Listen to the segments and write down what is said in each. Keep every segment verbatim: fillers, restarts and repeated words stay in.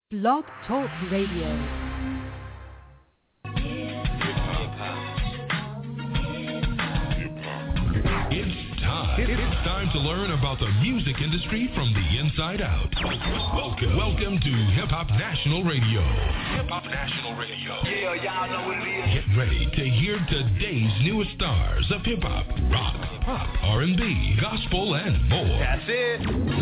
Blog Talk Radio. It's time to learn about the music industry from the inside out. Welcome, welcome to Hip Hop National Radio. Hip Hop National Radio. Yeah, y'all know what it is. Get ready to hear today's newest stars of hip hop, rock, pop, R and B, gospel, and more. That's it.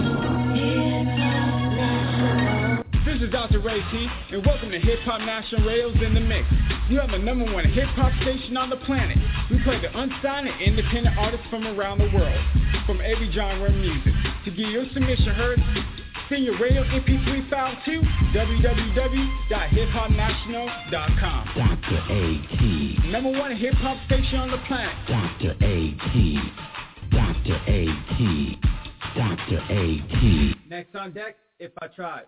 This is Doctor Ray T, and welcome to Hip Hop National Radio's In The Mix. You have the number one hip hop station on the planet. We play the unsigned and independent artists from around the world, from every genre of music. To get your submission heard, send your radio M P three file to w w w dot hip hop national dot com. Doctor A T. Number one hip hop station on the planet. Doctor A T. Doctor A T. Doctor A T. Next on deck, If I Tried.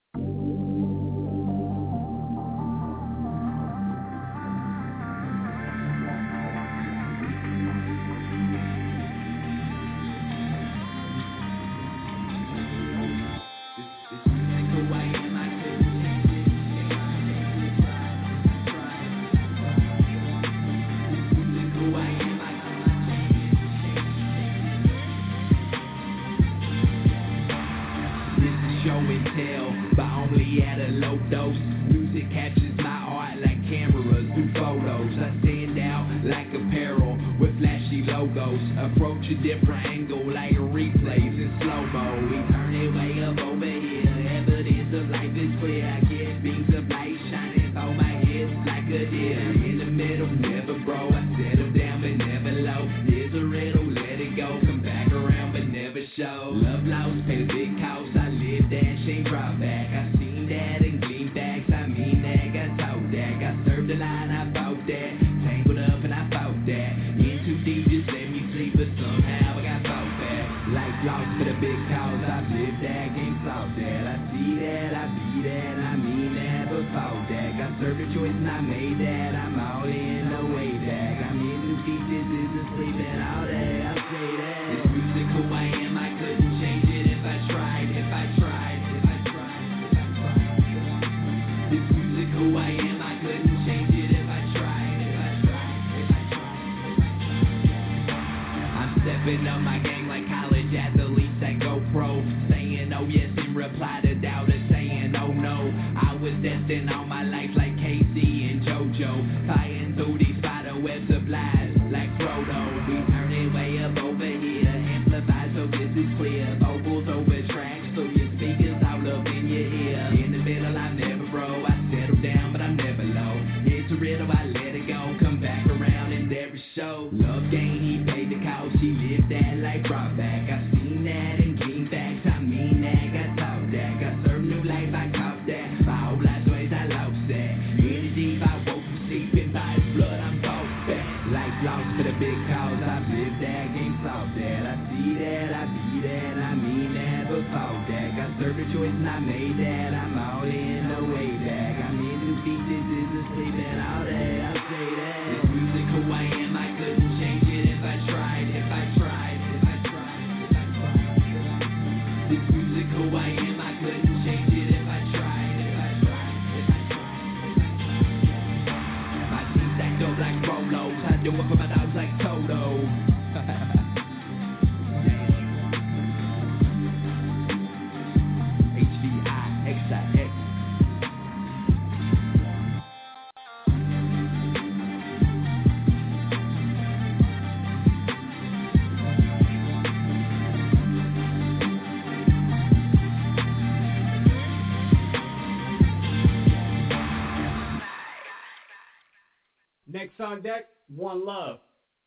Next on deck, One Love.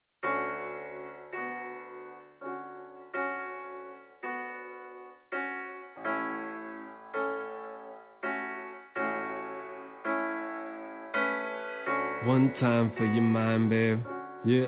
One time for your mind, babe. Yeah.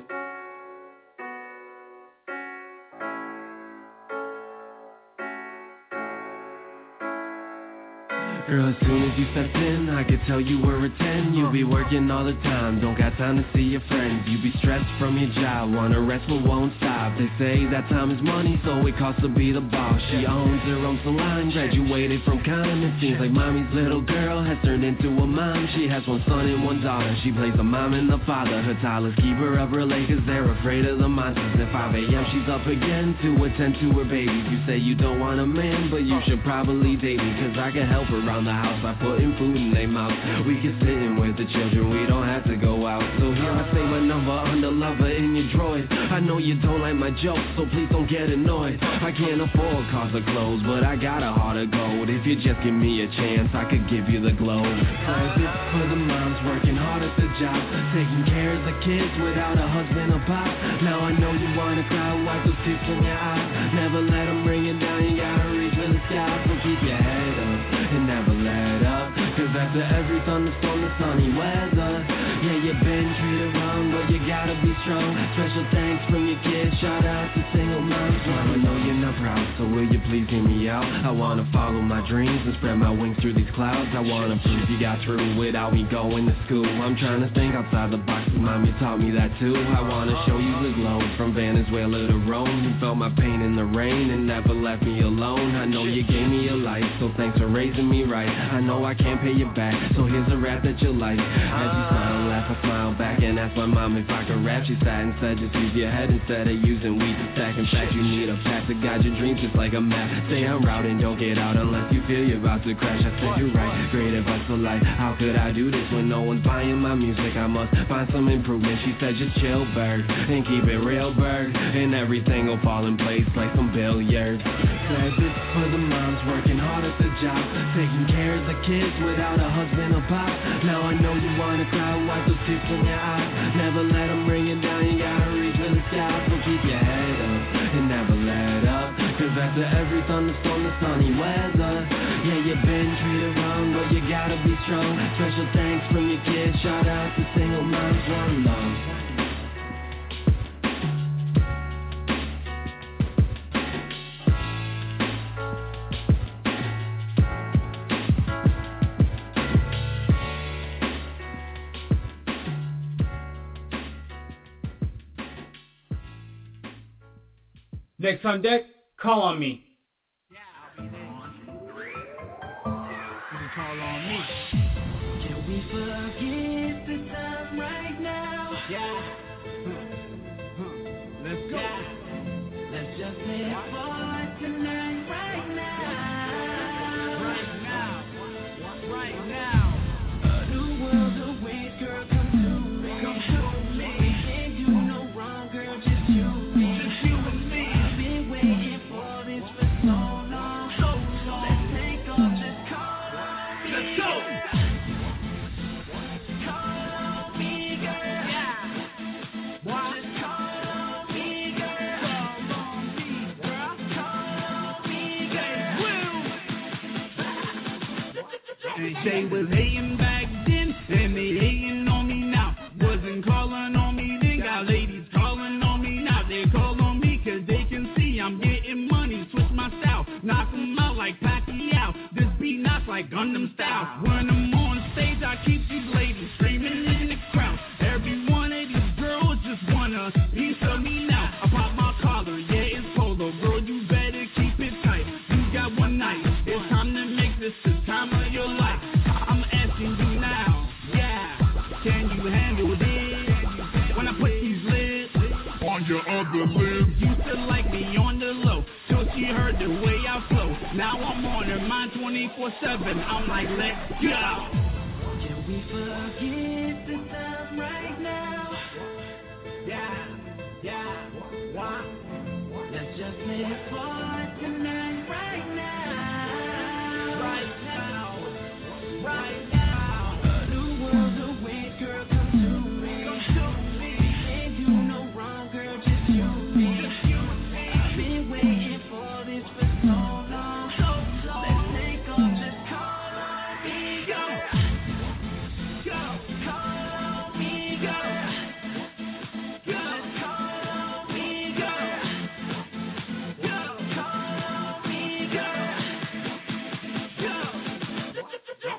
Girl, as soon as you stepped in, I could tell you were a ten. You be working all the time, don't got time to see your friends. You be stressed from your job, wanna rest but won't stop. They say that time is money, so it costs to be the boss. She owns her own salon, graduated from Con. It seems like mommy's little girl has turned into a mom. She has one son and one daughter, she plays the mom and the father. Her toddlers keep her up real late cause they're afraid of the monsters. At five a.m. she's up again to attend to her babies. You say you don't want a man, but you should probably date me, cause I can help around the house by putting food in their mouth. We can sit in with the children, we don't have to go out. So here I say my number under lover in your droid. I know you don't like my jokes, so please don't get annoyed. I can't afford cars or clothes, but I got a heart of gold. If you just give me a chance, I could give you the globe. Private for the moms working hard at the job, taking care of the kids without a husband or pop. Now I know you wanna cry, wipe those tears from your eyes. Never let them bring you down, you gotta reach for the sky. So keep your head up and never let up, cause after every thunderstorm the sunny weather. Yeah, you've been treated wrong, but you gotta be strong. Special thanks from your kids, shout out to single moms. Mama, I know you're not proud, so will you please hear me out? I wanna follow my dreams and spread my wings through these clouds. I wanna prove you got through without me going to school. I'm trying to think outside the box, cause mommy taught me that too. I wanna show you the globe, from Venezuela to Rome. You felt my pain in the rain and never left me alone. I know you gave me a life, so thanks for raising me right. I know I can't pay you back, so here's a rap that you like. As you smile, laugh, I smile back and asked my mom if I could rap. She sat and said just use your head instead of using weed to stack. In fact, you need a path to guide your dreams just like a map. Stay en route and don't get out unless you feel you're about to crash. I said you're right, great advice for life. How could I do this when no one's buying my music? I must find some improvement. She said just chill, bird, and keep it real, bird, and everything will fall in place like some billiards. Said this for the moms working hard at the job, taking care of the kids without a husband or pop. Now I know you wanna cry, wipe those tears from your eyes. Never let them bring you down, you gotta reach for the sky. So keep your head up and never let up, cause after every thunderstorm the sunny weather. Yeah, you've been treated wrong, but you gotta be strong. Special thanks from your kids, shout out to single moms, one love. Next on deck, call on me. Yeah, I'll be there. You can call on me. Can we forget the time right now? Yeah. Huh. Huh. Let's go. Yeah. Let's just live for tonight, right now. Right now. Right now. A new world awaits, girl, come to me. Come to me. We can't do no wrong, girl, just you and me. Just you and me. Waiting for this for so long, so long. Let's take off, just call on me. Let's go. Call on me, girl. Yeah. What? Just call on me, girl. Call on me, girl. Call on me, girl. And they was hating back then, and they hating on me now. Wasn't calling on me then, got ladies calling on me now. They call on me cause they can see I'm getting money, switch my style, knock them out like Pacquiao. This beat knocks like Gundam style. When I'm on stage, I keep these ladies screaming in the crowd. Every one of these girls just want a piece of me now. I pop my collar, yeah, it's polo. Girl, you better keep it tight. You got one night, it's time to make this the time of your life. I'm asking you now, yeah, can you handle this? When I put these lips on your other lips. Used to like me on the low, till she heard the way I flow. Now I'm on her mind twenty-four seven. I'm like, let's go. Can we forget the time right now? Yeah, yeah, why? Let's just live for tonight, right now. Right now, right now. A new world awaits, girl, come to me. Come to me. We can't do no wrong, girl, just you and me. I've been waiting for this for so long, so long. Let's take off, just call on me, girl. Go, call on me, girl. Just call on me, girl. Go, call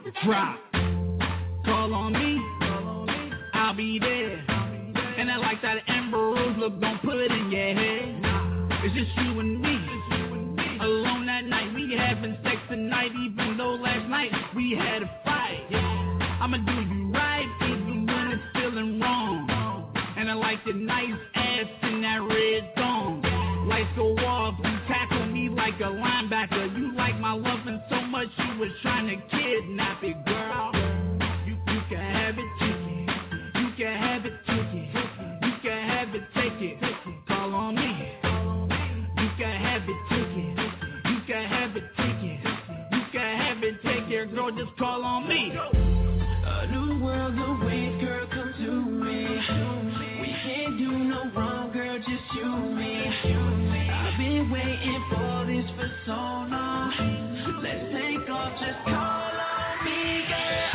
drop. Call on me, I'll be there. And I like that Amber Rose look, don't put it in your head. It's just you and me, alone at night. We having sex tonight, even though last night we had a fight. I'ma do you right, even when it's feeling wrong. And I like your nice ass in that red thong. Lights go off, you tackle me like a linebacker. You like my loving so much, you was trying to kidnap it, girl. You, you can have it, take it. You can have it, take it. You can have it, take it. Call on me. You can have it, take it. You can have it, take it. You can have it, take it. Girl, just call on me. A new world away, girl, come to me. We can't do no wrong, girl, just you and me. I've been waiting for this for so long. Let's take off, just call on me, girl.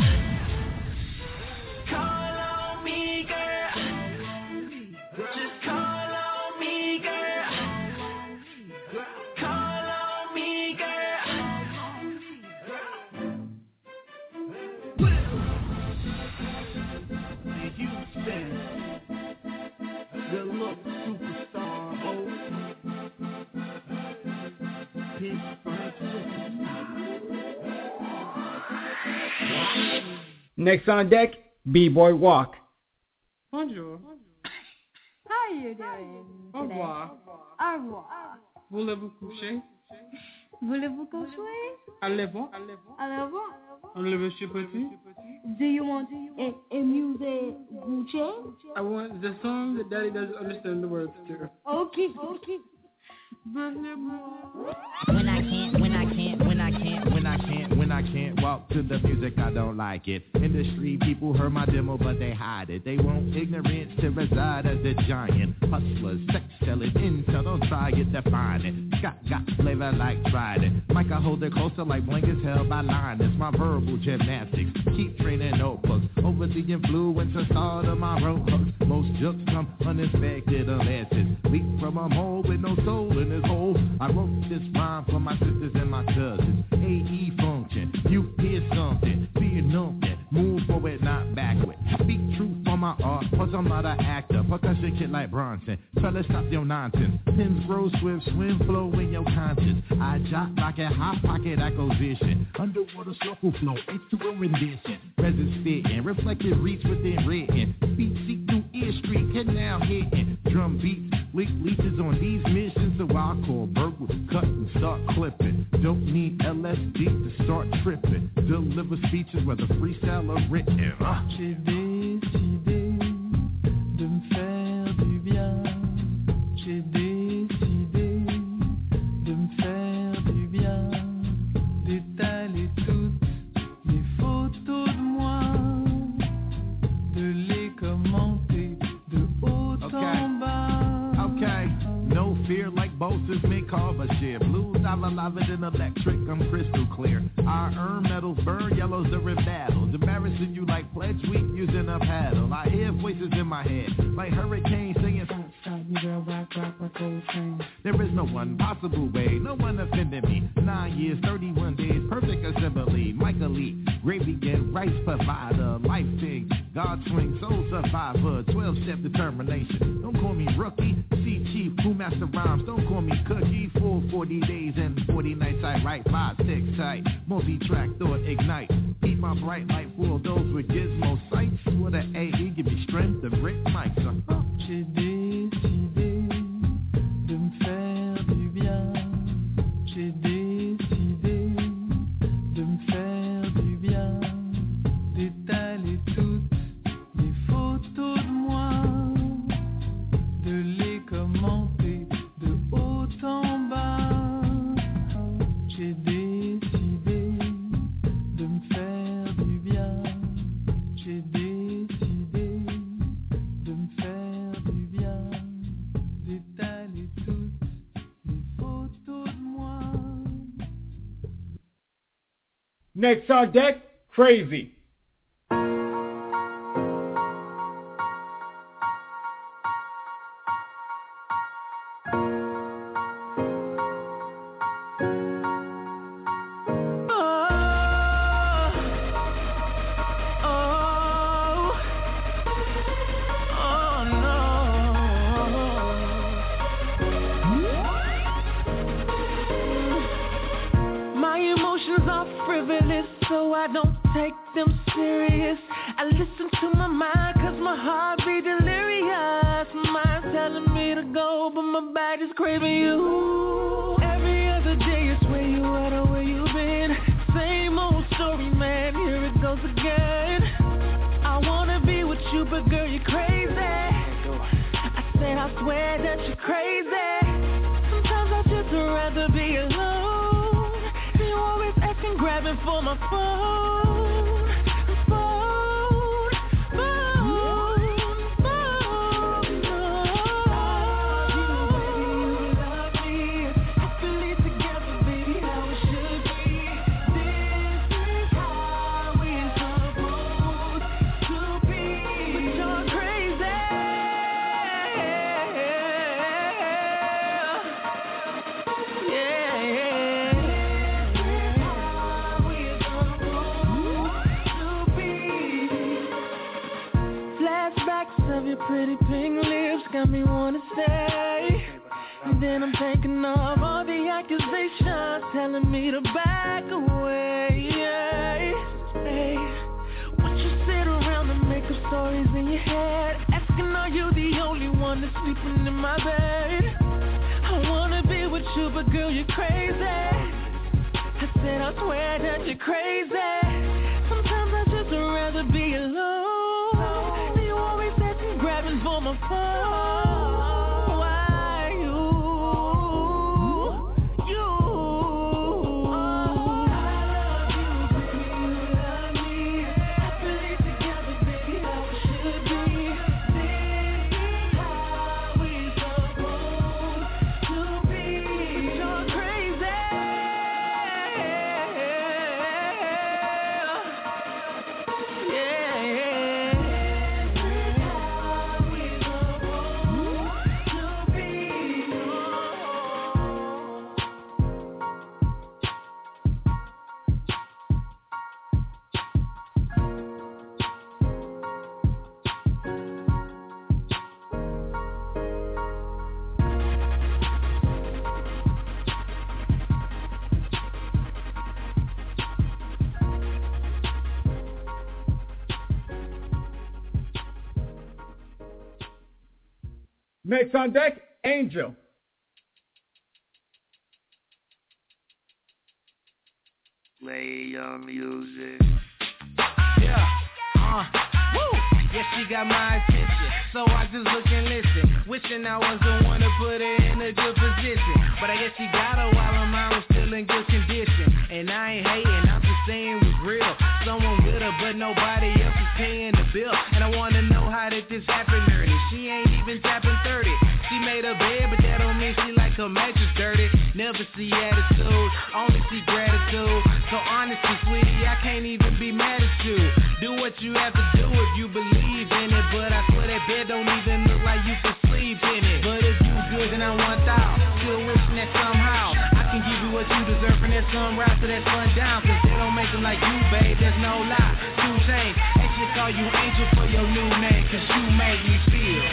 Call on me, girl. Just call on me, girl. Call on me, girl. Houston, good look superstar, oh. Next on deck, B-Boy Walk. Bonjour. How are you doing Au today? revoir. Au revoir. Voulez-vous coucher? Voulez-vous coucher? Allez-vous. Alors, Allez, monsieur Petit. do you want a, a music Gucci? I want the song that Daddy doesn't understand the words to. Okay, okay. When I can't, when I can't, when I can't, when I can't, when I can't walk to the music, I don't like it. Industry people heard my demo, but they hide it. They want ignorance to reside as a giant. Hustlers, sex selling, intel, don't try it, define it. Scott got flavor like Trident. Mike, I hold it closer like blank as hell by line. It's my verbal gymnastics. Keep training notebooks. Over the influence of start of my road hooks. Most jokes come unexpected unless it's leap from a mole with no soul in his hole. I wrote this rhyme for my sisters and my cousins. A E function, you hear something, fear nothing. Move forward, not backward. Speak truth for my art, plus I'm not an actor. Percussion kid like Bronson. Fellas, stop your nonsense. Pins grow swift, swim flow in your conscience. I jot like a hot pocket acquisition. Underwater circle flow, it's to a rendition. Presence spitting, reflected reach within written. Speech seek through ear street, canal hitting. Drum beats, leak leeches on these missions. So I call burgle, cut and start clipping. Don't need L S D to start tripping. Deliver speeches whether freestyle or written. Uh. J'ai décidé de me faire du bien. J'ai décidé de me faire du bien. D'étaler toutes mes photos de moi. De les commenter de haut Okay. en bas. Okay, no fear like Bosa's mid carver share. Blues, I love it in electric, I'm crystal clear. I earn medals, burn yellows during battles. Embarrassing you like pledge week using a paddle. I hear voices in my head, like hurricanes saying, there is no one possible way, no one offended me. Nine years, thirty-one days, perfect assembly. Michael Lee, gravy and rice provider. Life thing, God swing, soul survivor. twelve-step determination, don't call me rookie. See chief, who master rhymes, don't call me cookie. Full forty days and forty nights, I write five, six tight. Multi-track, thought ignite. Keep my bright light full of those with gizmo sights. With an A E, give me strength to break mics. Uh-huh. J'ai décidé de me faire du bien. J'ai décidé de me faire du bien. D'étaler toutes mes photos de moi. De les commenter de haut en bas. J'ai décidé de me faire du bien. J'ai décidé de me faire du bien. D'étaler toutes mes photos de moi. Next on deck, Crazy. so I don't take them serious. I listen to my mind cause my heart be delirious. Mind telling me to go, but my body is craving you. Every other day is where you at or where you been. Same old story, man, here it goes again. I wanna be with you, but girl, you're crazy. I said I swear that you're crazy. Sometimes I just rather be alone. You always asking, grabbing for my phone. Phone, phone, phone, phone. You love me, happily together, baby, how it should be. This is how we're supposed to be. But you're crazy. Of your pretty pink lips got me wanna stay. And then I'm thinking of all the accusations telling me to back away. Hey, what you sit around and make up stories in your head, asking are you the only one that's sleeping in my bed. I wanna be with you, but girl, you're crazy. I said I swear that you're crazy. Sometimes I just rather be alone. Grabbing for my phone. Why you? You? Oh, I love you, baby. You love me. Happily together, baby, how it should be. This is how we're supposed to be. You're crazy. Yeah. Next on deck, Angel. Play your music. Yeah, uh, woo. Yeah, she got my attention, so I just look and listen. Wishing I was the one to put her in a good position, but I guess she got her while her mind was still in good condition. And I ain't hating, I'm just saying was real. Someone with her, but nobody else is paying the bill. And I wanna know how did this happen early. She ain't even tapping thirty. She made her bed, but that don't mean she like her mattress dirty. Never see attitude, only see gratitude. So honestly, sweetie, I can't even be mad at you. Do what you have to do if you believe in it. But I swear that bed don't even look like you can sleep in it. But if you good, then I want out. Still wishing that somehow I can give you what you deserve from that sunrise to that sundown. Cause they don't make them like you, babe, there's no lie. Two chains, they should call you Angel for your new name. Cause you make me feel.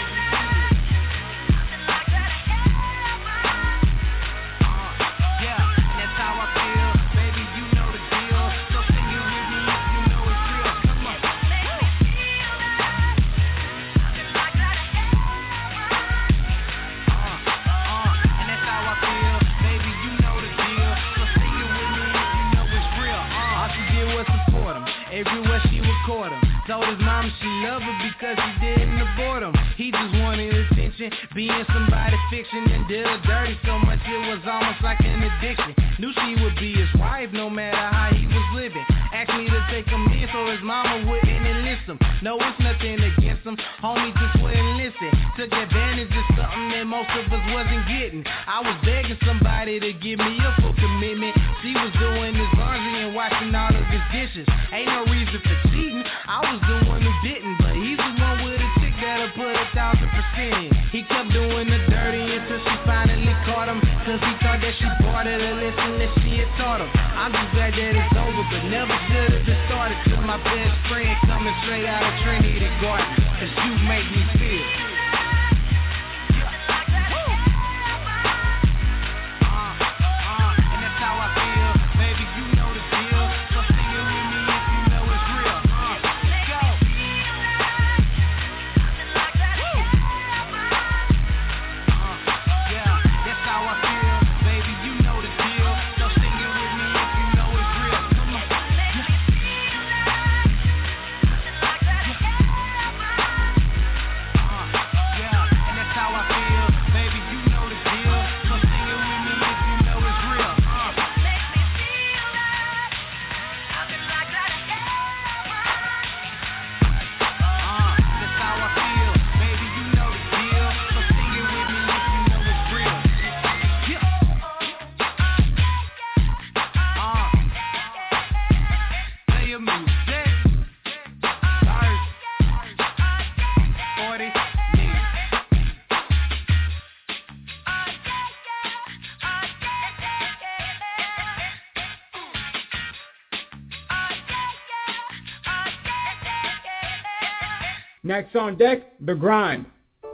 Everywhere she would court him. Told his mama she loved her because he didn't abort him. He just wanted attention, being somebody fiction, and did her dirty so much it was almost like an addiction. Knew she would be his wife no matter how he was living. Asked me to take him in so his mama wouldn't enlist him. No, it's nothing against him, homie just wouldn't listen. Took advantage of something that most of us wasn't getting. I was begging somebody to give me a full commitment. She was doing his laundry and washing all of his dishes. Ain't no reason for cheating, I was the one who didn't. But he's the one with a chick that'll put a thousand percent in. He kept doing the dirty until she finally caught him. Cause he thought that she bought her the lesson that she had taught him. I'm just glad that it's over, but never should have been started. Till my best friend coming straight out of Trinity Garden. Cause you make me feel. Uh, uh, and that's how I feel. Baby, you know the deal. So sing it with me. Next on deck, The Grind.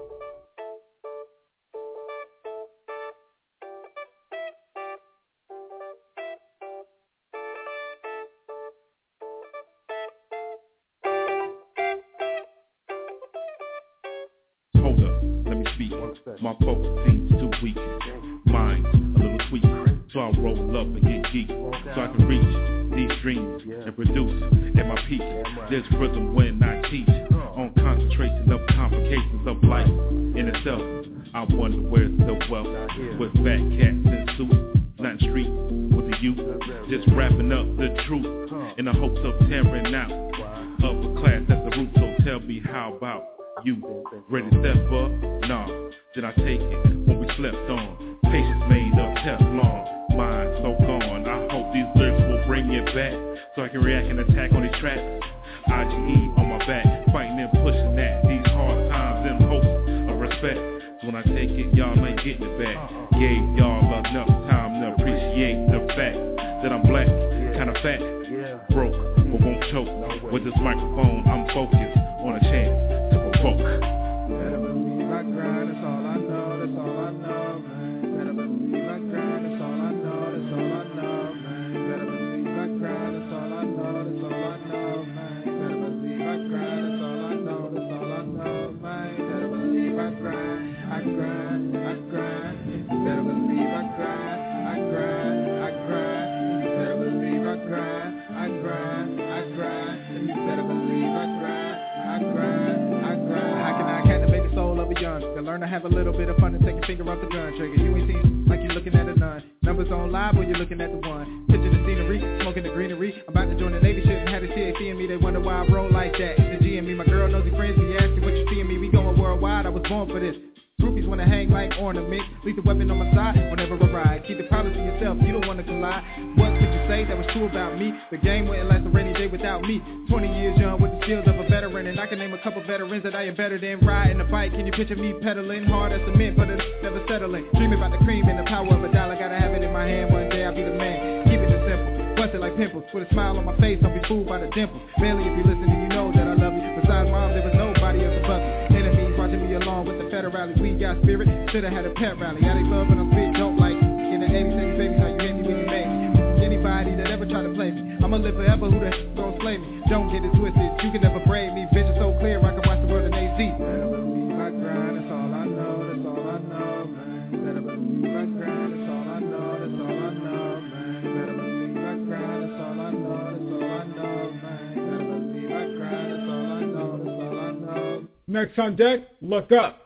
Hold up, let me speak. My focus seems too weak. Mine's a little tweak. So I roll up and get geek. So I can reach these dreams and produce at my peak. There's rhythm when I teach. On concentration of complications of life in itself. I wonder where's the wealth. With fat cats in suits. Not street with the youth. Just wrapping up the truth. In the hopes of tearing out upper class at the root. So tell me how about you? Ready to step up? Nah. Did I take it when we slept on? Patience made of Teflon. Mind so gone. I hope these lyrics will bring it back. So I can react and attack on these tracks. I G E on my back. Fighting and pushing at these hard times in hopes of respect. So when I take it, y'all ain't getting it back. Gave y'all enough time to appreciate the fact that I'm black, kinda fat, broke, but won't choke. With this microphone, I'm focused on a chance to provoke. Better believe I grind, that's all I know, that's all I know, man. Better believe I grind, that's all I know, that's all I know, man. Better believe I grind, that's all I know, that's all I know, man. Better believe I grind, that's all I know, that's all I know, man. Better believe I grind, I grind, I grind. Better believe I grind, I grind, I grind. Better believe I grind, I grind, I grind. You better believe I grind, I grind, I grind. How can I captivate the soul of a young? To learn to have a little bit of fun and take a finger off the gun trigger. You ain't seen like you're looking at a nun. Numbers on live or you're looking at the one. Picture the scenery, smoking the greenery. I'm about to join the Navy ship and had a C A C in me. They wonder why I roll like that. The G and me, my girl knows the friends. We ask you what you see in me. We going worldwide. I was born for this. Groupies wanna hang like ornaments. Leave the weapon on my side whenever I ride. Keep the problems to yourself, you don't wanna collide. What could you say that was true about me? The game wouldn't last a rainy day without me. Twenty years young with the skills of a veteran. And I can name a couple veterans that I am better than. Riding a bike, can you picture me pedaling? Hard as cement, but it's never settling. Dreaming about the cream and the power of a dollar. Gotta have it in my hand, one day I'll be the man. Keep it just simple, bust it like pimples. With a smile on my face, don't be fooled by the dimples. Mainly if you listen and you know that I love you. Besides mom, there was nobody else above you. Enemies watching me along with the federales. We got spirit, should've had a pep rally. I they love when I'm spit, don't like in the eighty-six, baby, how you hit me when you make me. Anybody that ever try to play me, I'ma live forever, who the heck gon' slay me? Don't get it twisted, you can never braid me. Vision so clear, I can watch the world in A Z. Better believe I grind, that's all I know, that's all I know, man. Better believe I grind, that's all I know, that's all I know, man. Better believe I grind, that's all I know, that's all I know, man. Better believe I grind, that's all I know, that's all I know. Next on deck, Look Up.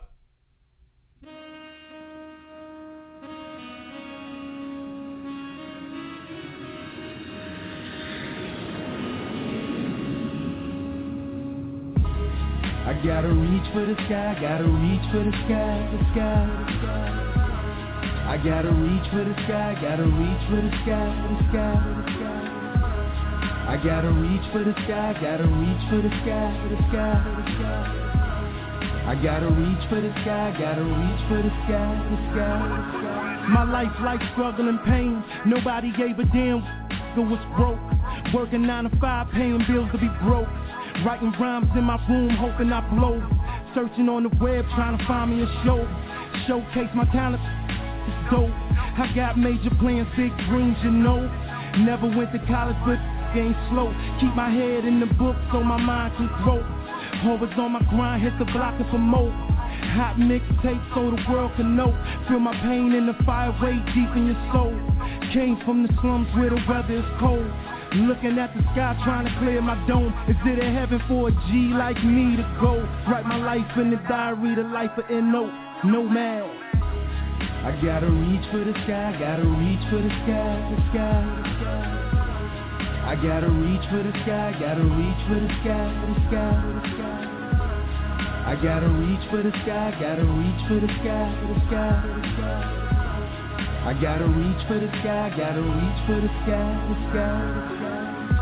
I gotta reach for the sky, gotta reach for the sky, the sky, the sky. I gotta reach for the sky, gotta reach for the sky, the sky, the sky. I gotta reach for the sky, gotta reach for the sky, the sky, the sky. I gotta reach for the sky, gotta reach for the sky, the sky, the sky. My life like struggle and pain. Nobody gave a damn who was broke. Working nine to five, paying bills to be broke. Writing rhymes in my room, hoping I blow. Searching on the web, trying to find me a show. Showcase my talent, it's dope. I got major plans, big dreams, you know. Never went to college, but ain't slow. Keep my head in the book so my mind can grow. Always on my grind, hit the block and promote. Hot mixtape so the world can know. Feel my pain in the fire way deep in your soul. Came from the slums where the weather is cold. Looking at the sky trying to clear my dome. Is it a heaven for a G like me to go? Write my life in the diary, the life of N O, nomad. I gotta reach for the sky, gotta reach for the sky, the sky, the sky. I gotta reach for the sky, gotta reach for the sky, the sky, the sky. I gotta reach for the sky, gotta reach for the sky, the sky, the sky. I gotta reach for the sky, gotta reach for the sky, the sky, the sky.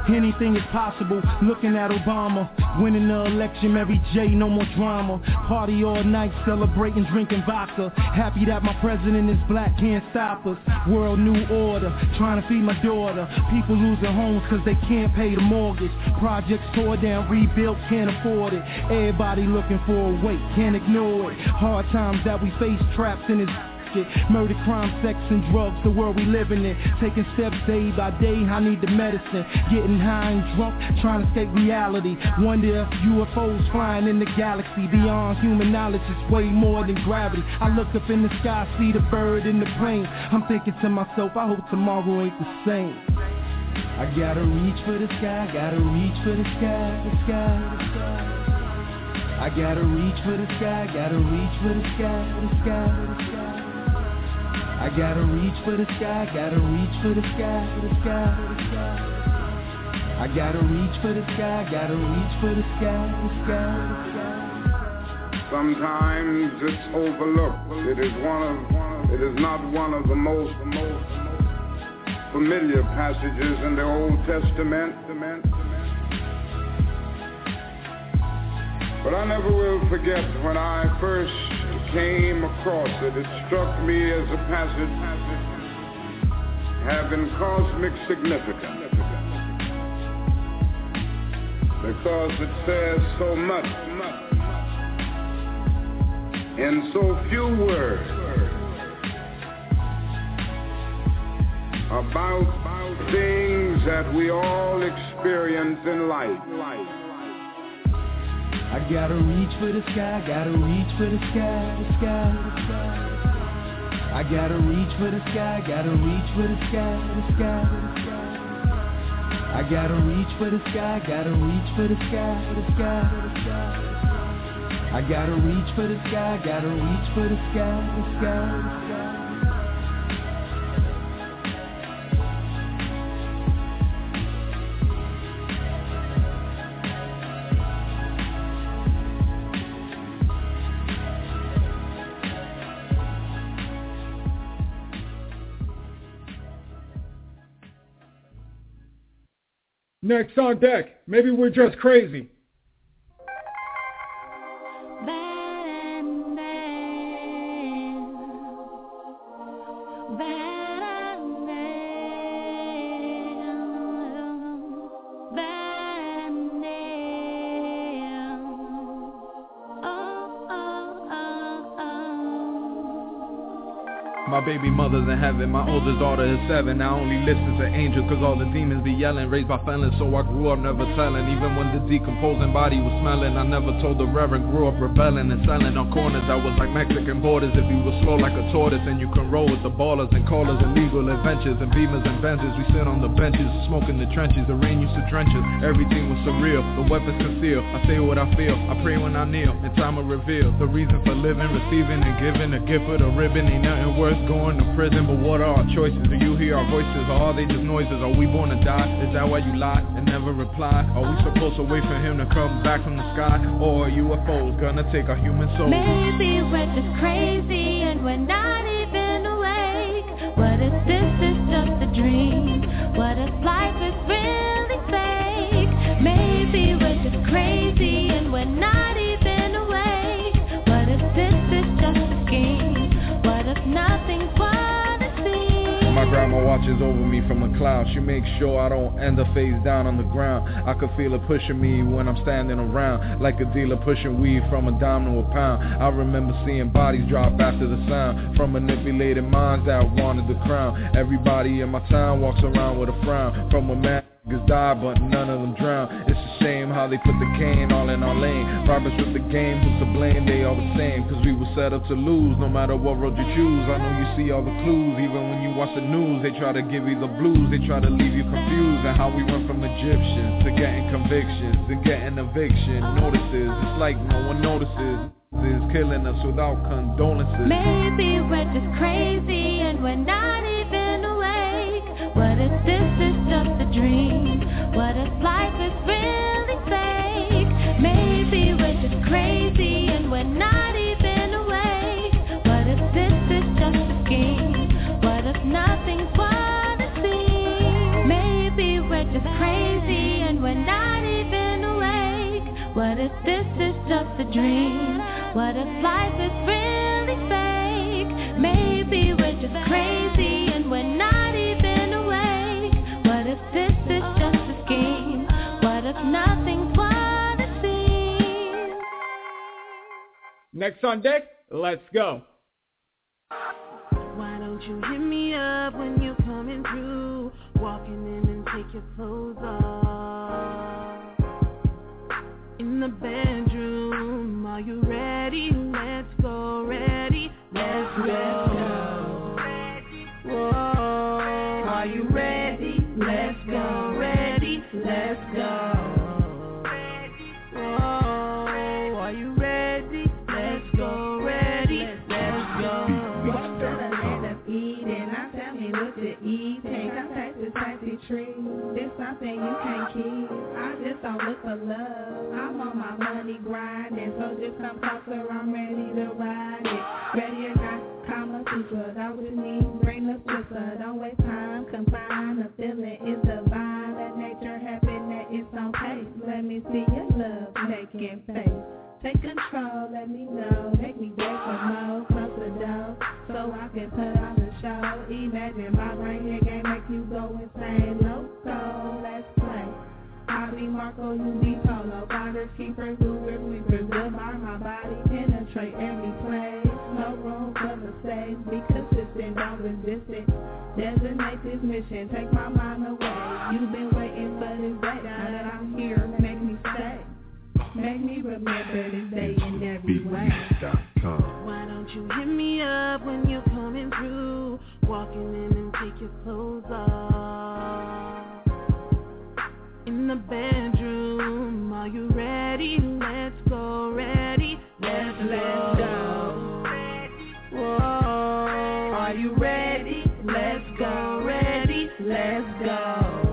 anything is possible. Looking at Obama, winning the election, Mary J, no more drama. Party all night, celebrating, drinking vodka. Happy that my president is black, can't stop us. World new order, trying to feed my daughter. People losing homes cause they can't pay the mortgage. Projects tore down, rebuilt, can't afford it. Everybody looking for a way, can't ignore it. Hard times that we face, trapped in this shit. Murder, crime, sex, and drugs, the world we living in. Taking steps day by day, I need the medicine. Getting high and drunk, trying to escape reality. Wonder if U F Os flying in the galaxy. Beyond human knowledge, it's way more than gravity. I look up in the sky, see the bird in the plane. I'm thinking to myself, I hope tomorrow ain't the same. I gotta reach for the sky, gotta reach for the sky, the sky, the sky. I gotta reach for the sky, gotta reach for the sky, the sky, the sky. I gotta reach for the sky, gotta reach for the sky, the sky, the sky. I gotta reach for the sky, gotta reach for the sky, the sky, the sky. Sometimes it's overlooked. It is one of, it is not one of the most, the most familiar passages in the Old Testament. But I never will forget when I first came across it. It struck me as a passage having cosmic significance, because it says so much in so few words about things that we all experience in life. I gotta reach for the sky, gotta reach for the sky, the sky, the sky. I gotta reach for the sky, gotta reach for the sky, the sky, the sky. I gotta reach for the sky, gotta reach for the sky, the sky, the sky. I gotta reach for the sky, gotta reach for the sky, the sky, the sky. Next on deck, maybe we're just crazy. My baby mother's in heaven, my oldest daughter is seven. I only listen to angels cause all the demons be yelling. Raised by felons so I grew up never telling. Even when the decomposing body was smelling, I never told the reverend. Grew up rebelling and selling on corners. I was like Mexican borders. If you were slow like a tortoise, and you can roll with the ballers and callers. Illegal adventures and beamers and Benzes. We sit on the benches, smoking the trenches. The rain used to drench us, everything was surreal. The weapons concealed, I say what I feel. I pray when I kneel, in time of reveal. The reason for living, receiving and giving. A gift for the ribbon, ain't nothing worse going to prison, but what are our choices? Do you hear our voices, or are they just noises? Are we born to die? Is that why you lie and never reply? Are we supposed to wait for him to come back from the sky? Or are U F Os gonna take our human souls? Maybe we're just crazy and we're not even awake. What if this is just a dream? What if life is really fake? Maybe we're just crazy and we're not even awake. What if this is just a scheme? What if nothing's what it seems? My grandma watches over me from a cloud. She makes sure I don't end up face down on the ground. I could feel her pushing me when I'm standing around, like a dealer pushing weed from a dime to a pound. I remember seeing bodies drop after the sound from manipulated minds that wanted the crown. Everybody in my town walks around with a frown. From a man niggas die, but none of them drown. It's a shame how they put the cane all in our lane. Robbers with the game, who's to blame? They all the same, cause we were set up to lose, no matter what road you choose. I know you see all the clues, even when you watch the news. They try to give you the blues, they try to leave you confused. And how we went from Egyptians to getting convictions, to getting eviction notices. It's like no one notices. Is killing us without condolences. Maybe we're just crazy and we're not even awake. What if this is just a dream? What if life is really fake? Maybe we're just crazy and we're not even awake. What if this is just a scheme? What if nothing's what it seems? Maybe we're just crazy What if this is just a dream? What if life is really fake? Maybe we're just crazy and we're not even awake. What if this is just a scheme? What if nothing's what it seems? Next on deck, let's go. Why don't you hit me up when you're coming through? Walking in and take your clothes off. In the bedroom, are you ready? Let's go, ready? Let's go. Whoa, are you ready? Let's go, ready? Let's go. Whoa, are you ready? Let's go, ready? Let's go. Walk to the land of Eden. Now tell me what to eat. Take a taste this tasty tree. This something you can't keep. I just don't look for love. I'm on my money grinding, so just come closer. I'm ready to ride it. Ready or not, Kama Sutra. That with me, bring the sister. Don't waste time, confine. The feeling is divine. Let nature happen, that it's on pace. Let me see your love making face. Take control, let me know. Make me break for more, close the door, so I can put on the show. Imagine my brain here game make you go insane. Loco, let's play. I be Marco, you be Polo. Finders, keepers, movers, weepers. Good mind, my body penetrate every place. No room for mistakes. Be consistent, don't resist it. Designate this mission, take my mind away. You've been waiting for this day. Now that I'm here, make me stay. Make me remember this day in every way. Why don't you hit me up when you're coming through? Walking in and take your clothes off. In the bedroom, are you ready? Let's go, ready? Let's, let's go. Whoa, are you ready? Let's go, ready? Let's go.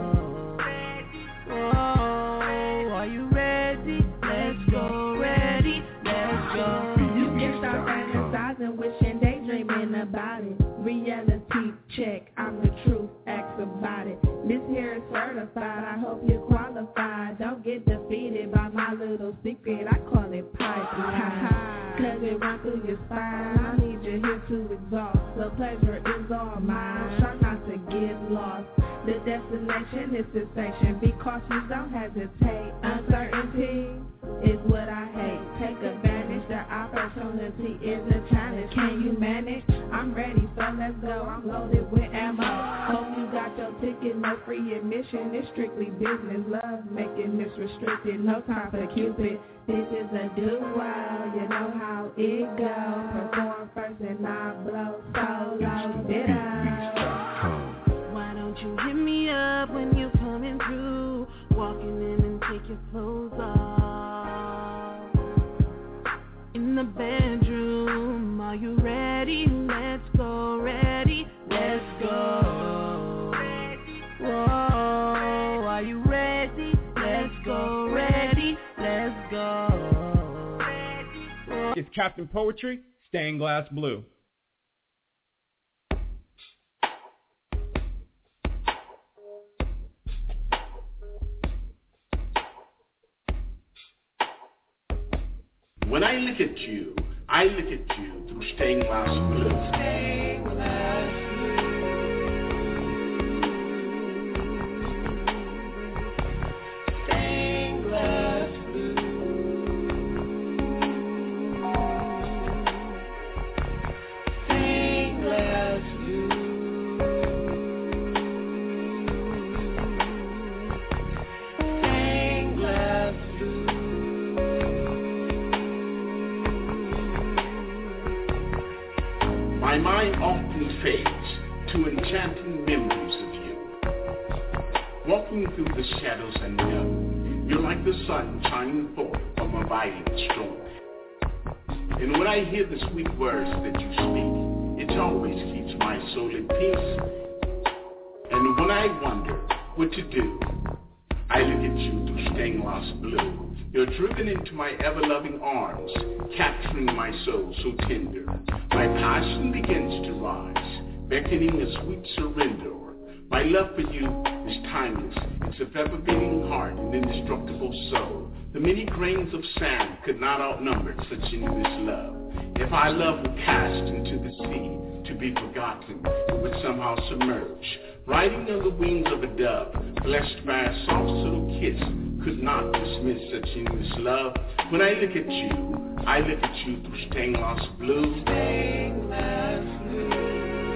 Whoa, are you ready? Let's go, ready? Let's go. You can start fantasizing, wishing, daydreaming about it. Reality check, I'm the truth, ask about it. This here is certified, I hope you're qualified. Don't get defeated by my little secret, I call it pipeline. Cause it runs through your spine, I need you here to exhaust. The pleasure is all mine, try not to get lost. The destination is sensation, be cautious, don't hesitate. Uncertainty is what I hate. Take advantage, the opportunity is a challenge. Can you manage? I'm ready, so let's go. I'm loaded with ammo. Hope you got your ticket, no free admission. It's strictly business, love making this restricted. No time for Cupid. This is a duo, you know how it goes. Perform first and I blow solo. Ditto. Why don't you hit me up when you're coming through? Walking in and take your clothes off. In the bedroom, are you ready? Let's go, ready? Let's go. Whoa, are you ready? Let's go, ready? Let's go. It's Captain Poetry, Stained Glass Blue. When I look at you, I look at you through stained glass blue. Stained glass blue. Stained glass blue. Stained glass blue. Stained glass blue. My mind often fades to enchanting memories of you. Walking through the shadows I know, you're like the sun shining forth from a violent storm. And when I hear the sweet words that you speak, it always keeps my soul at peace. And when I wonder what to do, I look at you through stained glass blue. You're driven into my ever-loving arms, capturing my soul so tender. My passion begins to rise, beckoning a sweet surrender. My love for you is timeless. It's a ever-beating heart, an indestructible soul. The many grains of sand could not outnumber such endless love. If our love were cast into the sea, to be forgotten, it would somehow submerge. Riding on the wings of a dove, blessed by a soft little kiss, could not dismiss such endless love. When I look at you, I look at you through stained glass blue. Stained glass blue.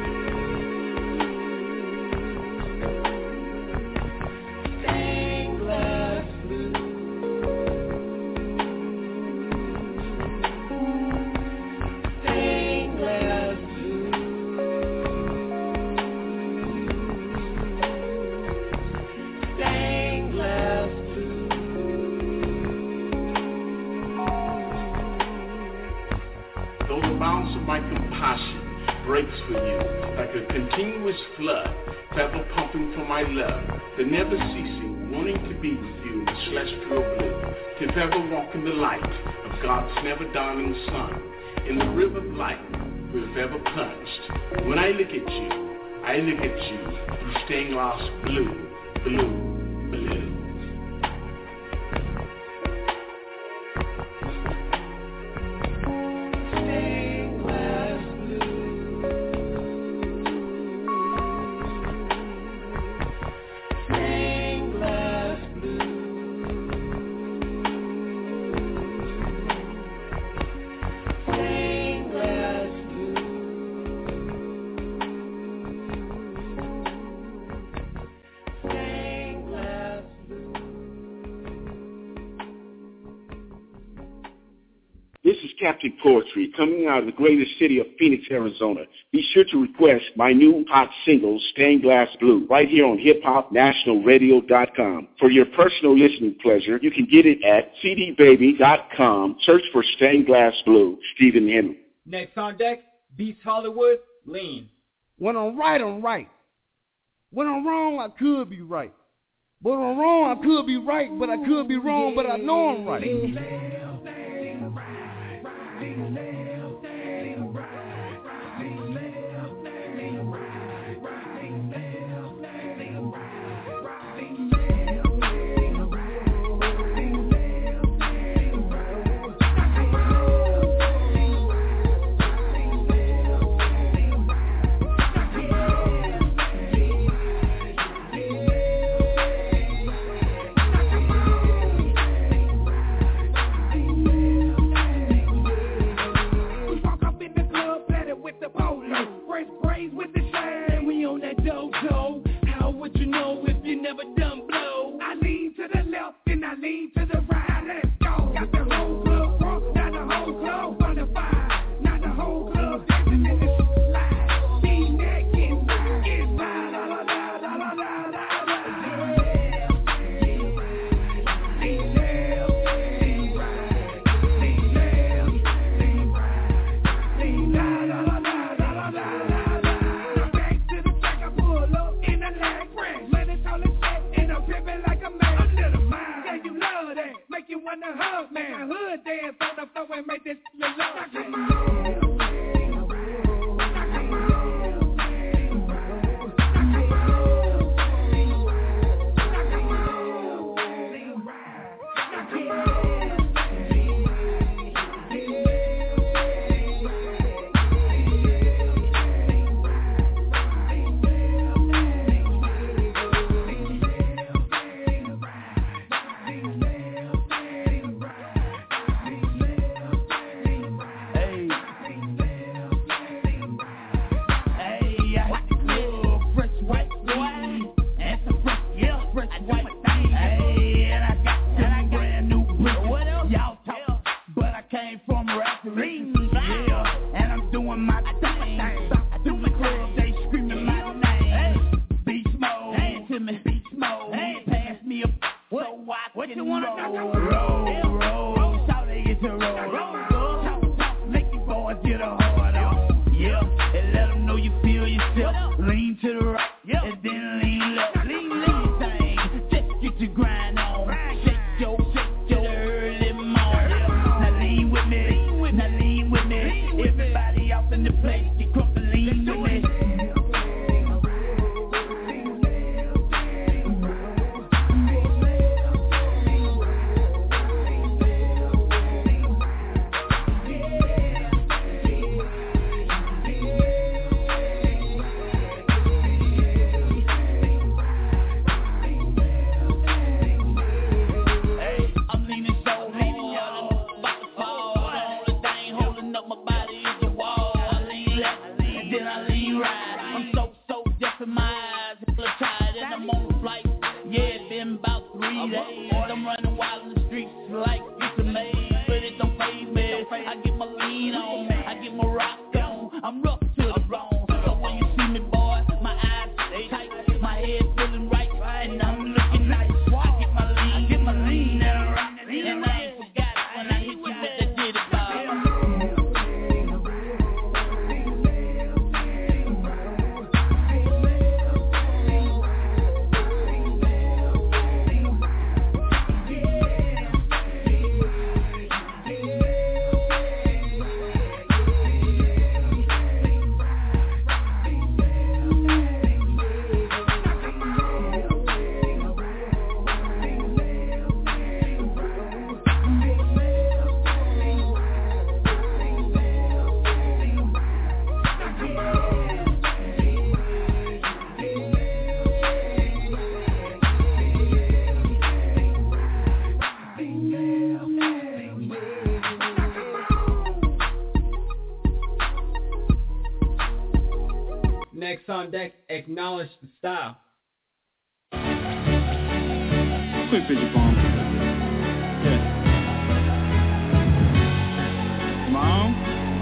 Breaks for you like a continuous flood, forever pumping for my love, the never ceasing, wanting to be with you in the celestial blue, to forever walk in the light of God's never dawning sun, in the river of light we're forever plunged. When I look at you, I look at you through stained glass blue, blue, blue. Captain Poetry, coming out of the greatest city of Phoenix, Arizona. Be sure to request my new hot single, Stained Glass Blue, right here on hip hop national radio dot com. For your personal listening pleasure, you can get it at c d baby dot com. Search for Stained Glass Blue, Stephen Henry. Next on deck, Beats Hollywood, Lean. When I'm right, I'm right. When I'm wrong, I could be right. But when I'm wrong, I could be right, but I could be wrong, but I know I'm right. Everybody off in the place, you crumpling with me. Next on deck, Acknowledge the Style. Quick picture phone. Yeah. Mom.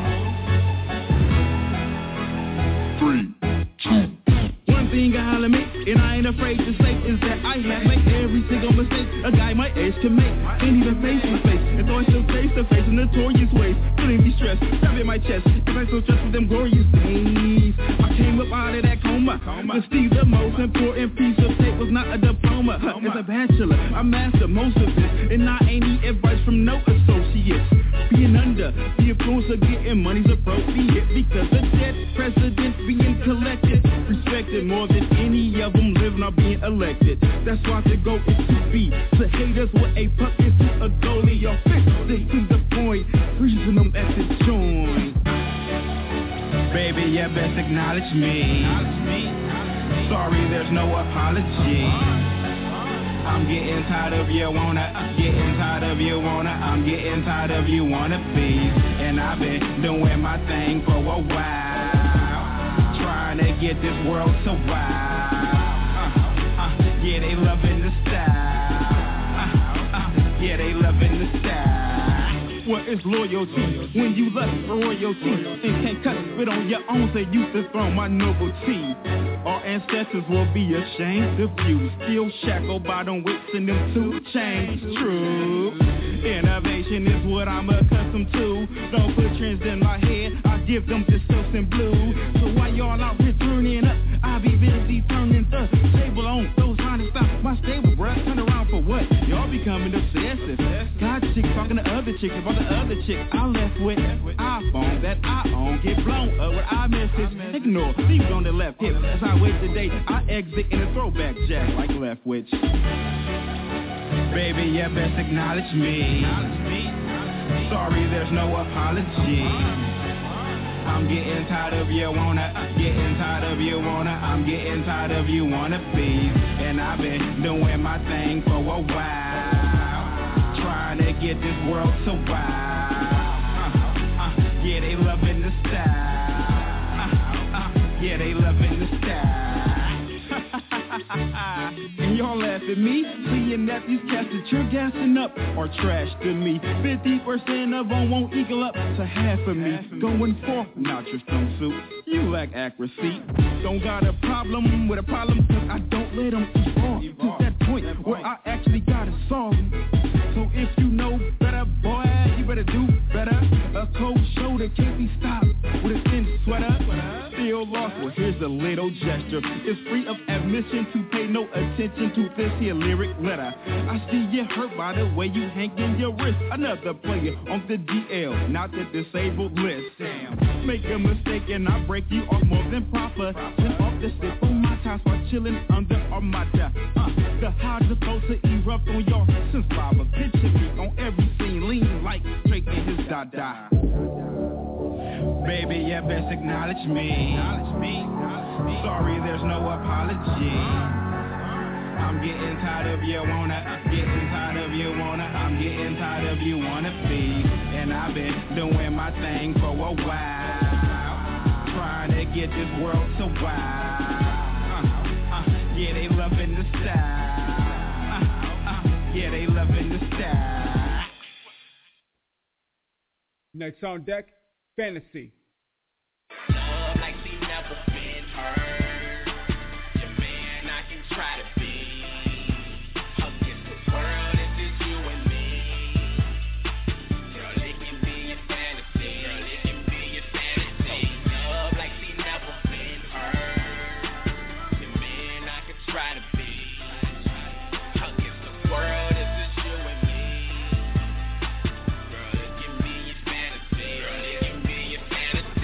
Three, two. One thing I holler make, and I ain't afraid to say, is that I have made every single mistake a guy my age can make. Ain't even face to face, and so I still face to face in notorious ways. Feeling distressed, stabbing my chest, cause I so stressed with them glorious days. I came up out of that coma, to see the most important piece of tape was not a diploma. It's a bachelor, I master most of this, and I ain't need advice from no associates. Being under the influence of getting money's appropriate, because the dead president being collected, respected more than any of them living or being elected. That's why the goal is to be to haters with a puck into a goalie or fix it to the point, freezing them at the joint. Baby, you best acknowledge me. Sorry, there's no apology. I'm getting tired of you wanna, getting tired of you wanna, I'm getting tired of you wanna be. And I've been doing my thing for a while, trying to get this world so wild. Uh, uh, yeah, they loving the style. Uh, uh, yeah, they loving the style. What is loyalty when you lust for royalty and can't cut it on your own, so you dethrone my nobility? Our ancestors will be ashamed of you, still shackled by them whips and them two chains. True, innovation is what I'm accustomed to. Don't put trends in my head, I give them the silks and blue. So while y'all out here turning up, I'll be busy turning the table on those trying to stop my stable, bruh. Turn around for what? Y'all becoming obsessive. Got chicks talking to other chicks about the other chick I left with. iPhone that I own, get blown up with iMessage. Ignore, leave it on the left hip. As I wait today, I exit in a throwback jack like Leftwich. Baby, you best acknowledge me. Sorry, there's no apology. I'm getting tired of you wanna, getting tired of you wanna, I'm getting tired of you wanna be. And I've been doing my thing for a while, trying to get this world so wild. Uh, uh, yeah, they loving the style. Uh, uh, yeah, they loving the style. And y'all laugh at me, seeing that these cats that you're gassing up are trash to me. fifty percent of them won't equal up to half of me. Going for not your swimsuit, you lack accuracy. Don't got a problem with a problem, cause I don't let them evolve to that point where I actually gotta solve them. So if you know better, boy, you better do better. A cold shoulder can't be stopped with a thin sweater. Still lost, well here's a little gesture. It's free of admission to pay no attention to this here lyric letter. I see you hurt by the way you hanging your wrist. Another player on the D L, not the disabled list. Damn, make a mistake and I break you off more than proper. Then off the stick on my ties while chilling under Armada. Uh, the highs supposed to erupt on y'all since lava. Picture me on every scene, lean like Drake and his dada. Baby, you best acknowledge me. Sorry, there's no apology. I'm getting tired of you wanna, getting tired of you wanna, I'm getting tired of you wanna be. And I've been doing my thing for a while, trying to get this world so wild. Uh, uh, yeah, they loving the style. Uh, uh, yeah, they loving the style. Next on deck, Fantasy. Love like she never been heard. Your man I can try to be. Against the world, it's just you and me. Girl, it can be your fantasy. Girl, it can be your fantasy. Love like she never been heard. Your man I can try to be. Against the world, it's just you and me. Girl, it can be your fantasy. Girl, it can be your fantasy.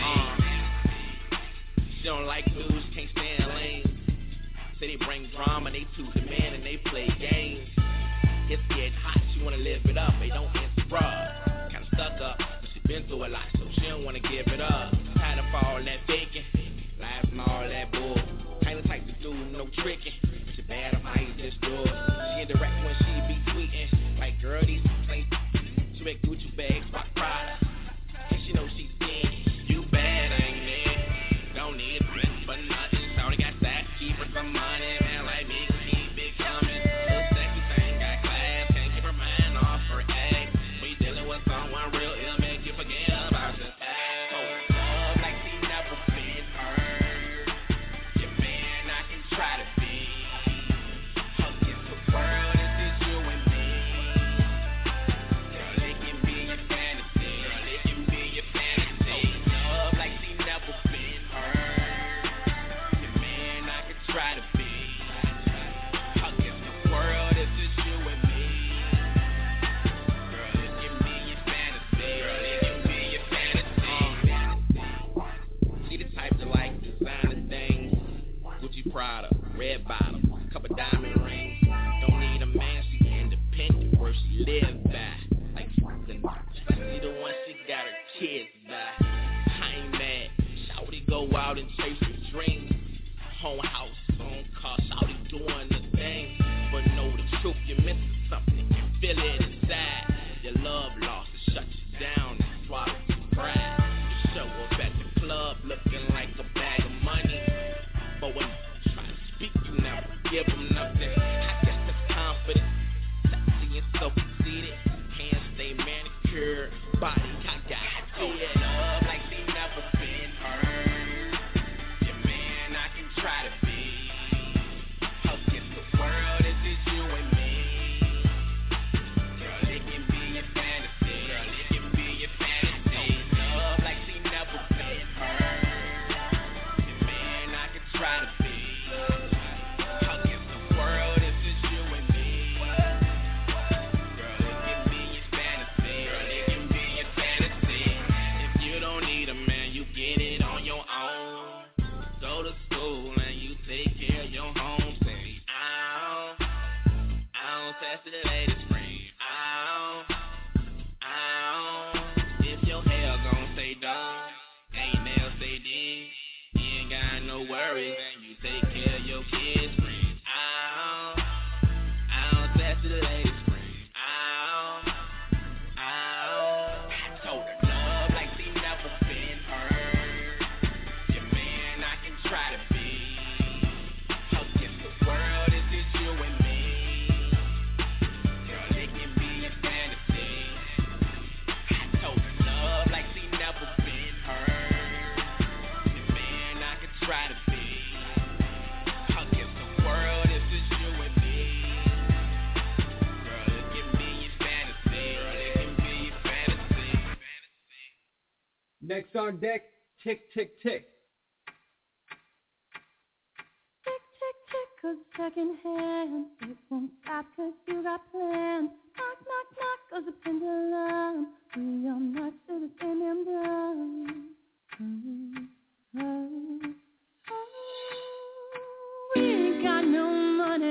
She don't like dudes, can't stand lanes. Say they bring drama, they too demand and they play games. It's getting hot, she wanna live it up, they don't answer bruh. Kinda stuck up, but she been through a lot, so she don't wanna give it up. Tired of all that faking, laughing all that bull. Kinda type to do no tricking. She bad on how you just do it. She indirect when she be tweeting, like girl these plain. She make Gucci bags, rock Prada, and she know she's seen. You bad, ain't it? Don't need a dress for nothing. whole house on cause shawty doing the thing. But know the truth, you're missing something. You feel it inside. Your love lost, it shut you down and swallow your pride. You show up at the club looking like a bag of money. But when you try to speak, you never give them nothing. I guess that's confidence. Sexy and so conceited. Hands stay manicured. Body I got feel love like they never been hurt. Your man I can try to be. Against the world, it's just you and me. Girl, it can be your fantasy. Girl, it can be your fantasy. Love like they never been hurt. Your man I can try to be. Against the world, it's just you and me. Girl, it can be your fantasy. Girl, it can be your fantasy. If you don't need a man, you get it on your own. Go to school and you take care of your home. Say, ow, ow, test the latest ring. Ow, ow. If your hair gon' say done, ain't nails say did. You ain't got no worries and you take care of your kids' friends. Ow, ow, test the latest ring. Ow, ow. I told her love like they never been hurt. Your man I can try to be. Against the world, it's just you and me. Girl, it can be your fantasy. I told her love like they never been hurt. Your man I can try to be. Against the world, it's just you and me. Girl, it can be your fantasy. Girl, it can be your fantasy. Next on deck, Tick, Tick, Tick. Cause second hand, it won't stop cause you got plans. Knock, knock, knock goes the pendulum. We are much to the same damn drum. Oh, oh, oh. We ain't got no money,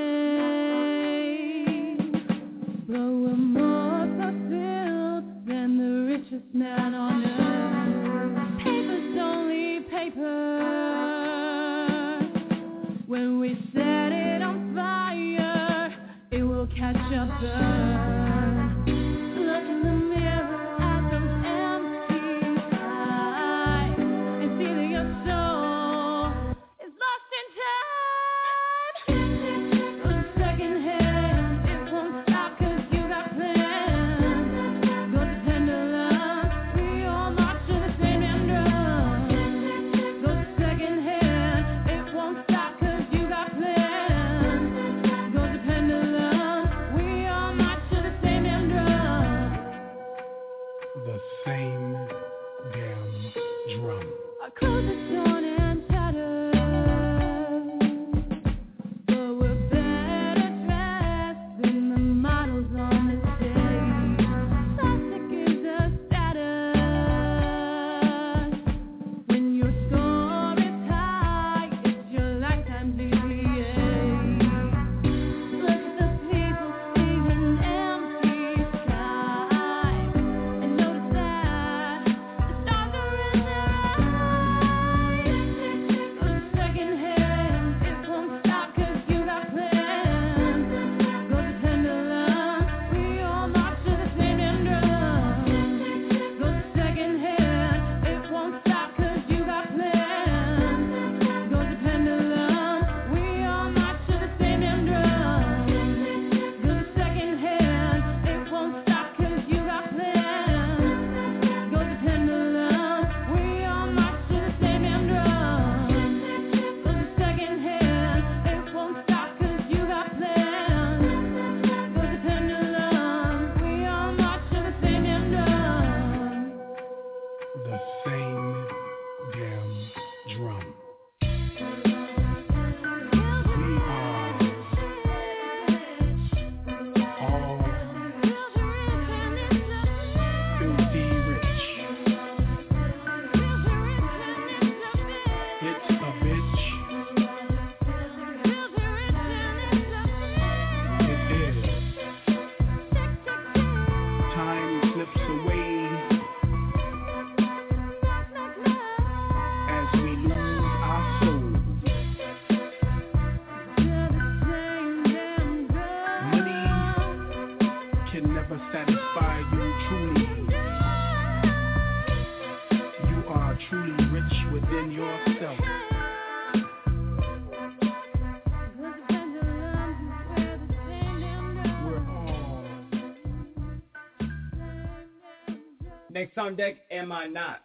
but we're more fulfilled than the richest man on earth. Paper's only paper when we set it on fire, it will catch a burn. Look in the mirror at those empty eyes and see that your soul is lost in time. Goes second hand, it won't stop cause you got plans. Goes the pendulum, we all march to the same damn drum. Goes second hand, it won't stop. The same damn drum. Our clothes are torn and tattered, but we're better dressed than the models on the stage. Plastic is a status. When your score is high, it's your lifetime G P A. Look at the people see an empty sky and notice that Next on deck, Am I Not?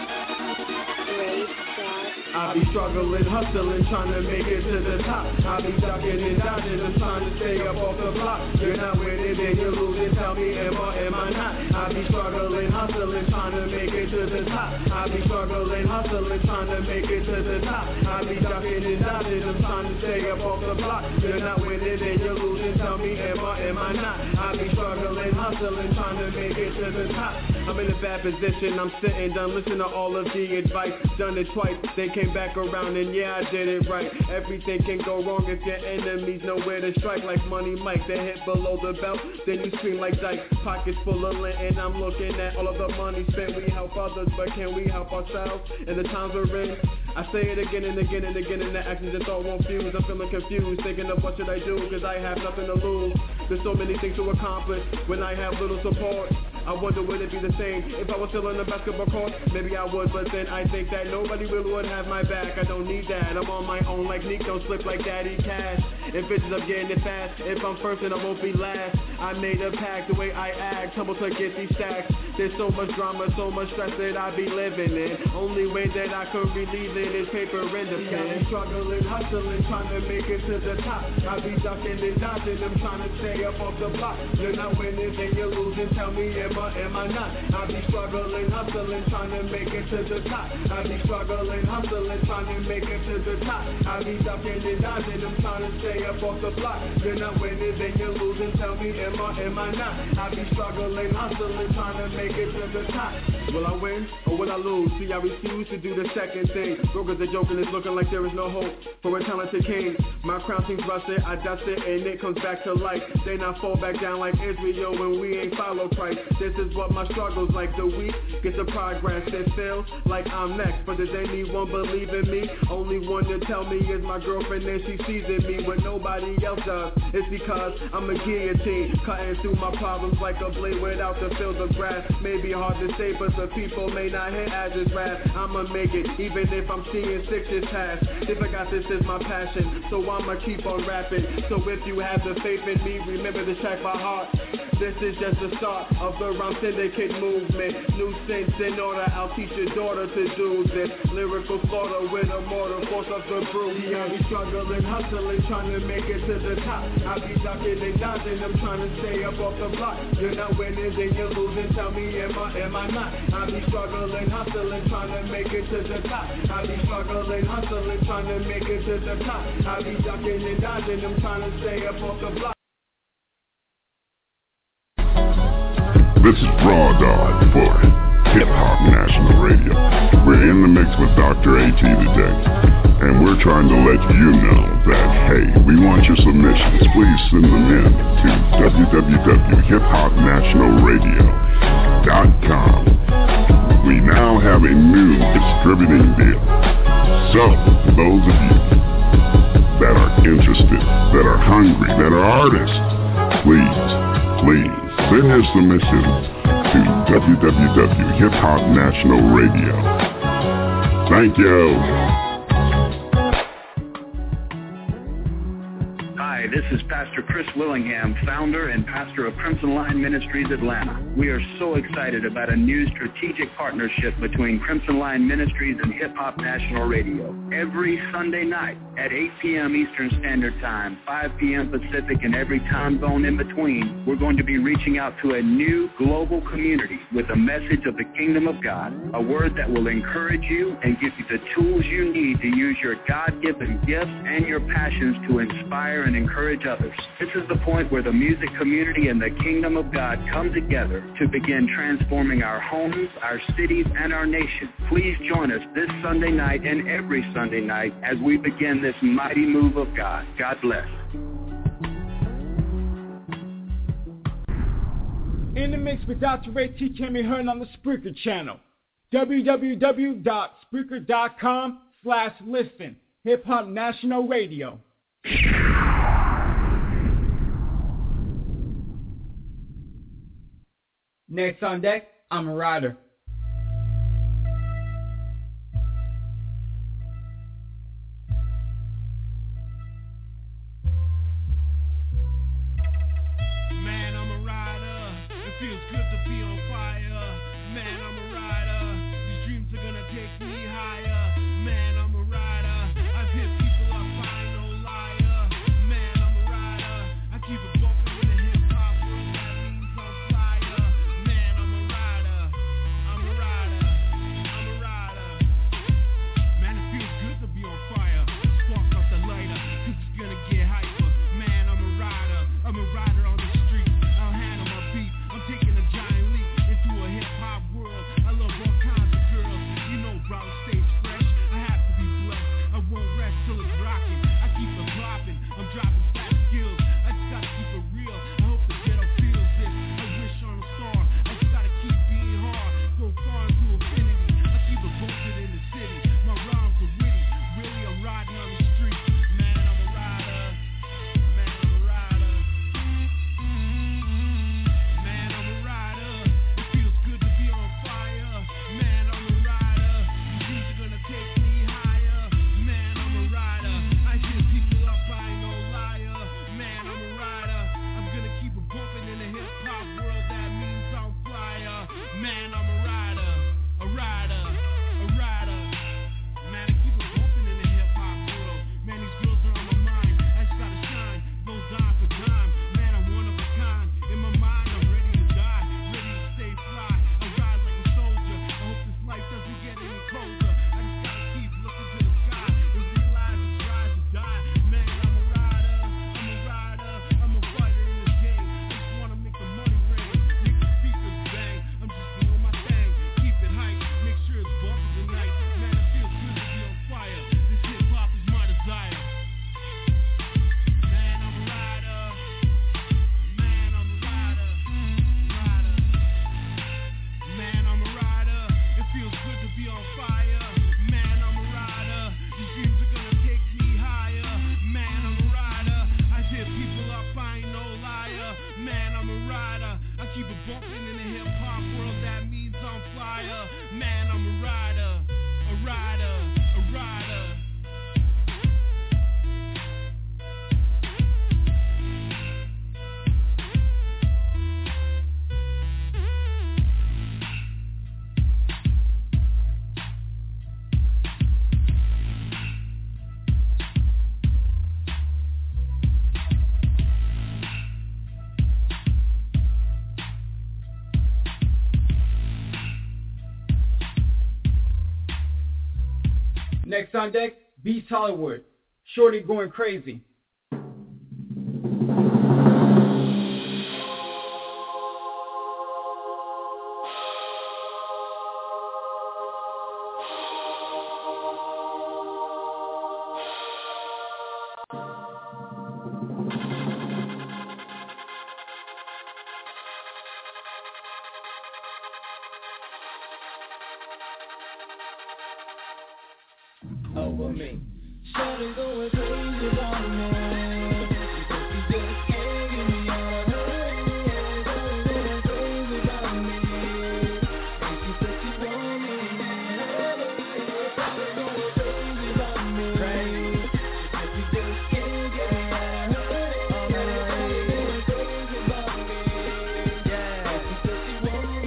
I be struggling, hustling, trying to make it to the top. I be ducking and dodging, I'm trying to stay up off the block. You're not winning, then you're losing, tell me am or am I not? I be struggling, hustling, trying to make it to the top. I be struggling, hustling, trying to make it to the top. I be ducking and dodging, I'm trying to stay up off the block. You're not winning, then you're losing, tell me am or am I not? I be struggling, hustling, trying to make it to the top. I'm in a bad position, I'm sitting done, listen to all of the advice. Done it twice, they came back around and yeah, I did it right. Everything can go wrong if your enemies know where to strike. Like Money Mike, they hit below the belt, then you scream like Dyke. Pockets full of lint and I'm looking at all of the money spent. We help others, but can we help ourselves? And the times we're in, I say it again and again and again, and the actions just all won't fuse. I'm feeling confused, thinking of what should I do, cause I have nothing to lose. There's so many things to accomplish when I have little support. I wonder would it be the same if I was still in the basketball court? Maybe I would, but then I think that nobody really would have my back. I don't need that, I'm on my own like Nick, don't slip like Daddy Cash. If bitches I'm getting it fast, if I'm first then I won't be last. I made a pact, the way I act, tumble to get these stacks. There's so much drama, so much stress that I be living in. Only way that I could relieve it is paper and the pen. I'm struggling, hustling, trying to make it to the top. I be ducking and dodging, I'm trying to stay up off the block. You're not winning, then you're losing, tell me am I, am I not? I be struggling, hustling, trying to make it to the top. I be struggling, hustling, trying to make it to the top. I be ducking and dodging, I'm trying to stay up off the block. You're not winning, then you're losing, tell me am I, am I not? I be struggling, hustling, trying to make it to the top. Will I win or will I lose? See, I refuse to do the second thing. Brokers are joking, it's looking like there is no hope for a talented king. My crown seems rusted, I dust it and it comes back to life. They not fall back down like Israel when we ain't follow Christ. This is what my struggles like. The weak get the progress, it feels like I'm next. But does anyone believe in me? Only one to tell me is my girlfriend and she sees in me what nobody else does. It's because I'm a guillotine, cutting through my problems like a blade without the field of grass. Maybe hard to say, but the people may not hit as it's rap. I'ma make it, even if I'm seeing sixes pass. If I got this is my passion, so I'ma keep on rapping. So if you have the faith in me, remember to check my heart. This is just the start of the Rhyme Syndicate movement. New sense in order, I'll teach your daughter to do this. Lyrical slaughter with a mortar, force of the brute. Yeah, I be struggling, hustling, trying to make it to the top. I be ducking and dodging, I'm trying to stay up off the block. You're not winning, then you're losing, tell me am I, am I not? I be struggling, hustling, trying to make it to the top. I be struggling, hustling, trying to make it to the top. I be ducking and dodging, I'm trying to stay up off the block. This is Raw Dog for Hip Hop National Radio. We're in the mix with Doctor A T today, and we're trying to let you know that, hey, we want your submissions. Please send them in to w w w dot hip hop national radio dot com. We now have a new distributing deal. So, those of you that are interested, that are hungry, that are artists, please, please, send your submissions to w w w dot hip hop national radio. Thank you. Hi, this is Pastor Chris Willingham, founder and pastor of Crimson Line Ministries Atlanta. We are so excited about a new strategic partnership between Crimson Line Ministries and Hip Hop National Radio. Every Sunday night at eight p.m. Eastern Standard Time, five p.m. Pacific, and every time zone in between, we're going to be reaching out to a new global community with a message of the kingdom of God, a word that will encourage you and give you the tools you need to use your God-given gifts and your passions to inspire and encourage others. This is the point where the music community and the kingdom of God come together to begin transforming our homes, our cities, and our nation. Please join us this Sunday night and every Sunday night as we begin this mighty move of God. God bless. In the mix with Doctor Ray T can be heard on the Spreaker channel. w w w dot spreaker dot com slash listen. Hip Hop National Radio. Next on deck, I'm a rider. Man, I'm a rider. It feels good to be on fire. Man, I'm Man, I'm a rider, a rider, a rider. Man, I keep it bumping in the hip-hop world. Man, these girls are on my mind. I just gotta shine, go dime for dime. Man, I'm one of a kind. In my mind, I'm ready to die, ready to stay fly. I ride like a soldier. I hope this life doesn't get any colder. I just gotta keep looking to the sky and realize it's rise or die. Man, I'm a rider, I'm a rider, I'm a fighter in this game. I just wanna make the money rain, make the speakers bang. I'm just doing my thing, keep it hype, make sure it's bumping tonight. Man, it feels good to be on fire. This hip hop is my desire. Man, I'm a rider. Man, I'm a rider. Rider. Man, I'm a rider. It feels good to be on fire. Man, I'm a rider. These dreams are gonna take me higher. Man, I'm a rider. I hit people up, I ain't no liar. Man, I'm a rider. I keep it bumping in the hip hop world. That means I'm flyer. Man, I'm a rider. A rider. A rider. Next on deck, Beats Hollywood. Shorty going crazy. Over me. Shawty going crazy about me. Because she just can't get me out of her. Shawty going crazy about me. And she said she want me. Shawty going crazy about me. Because she just can't get me out of her. Shawty going crazy about me. Yeah, she said she want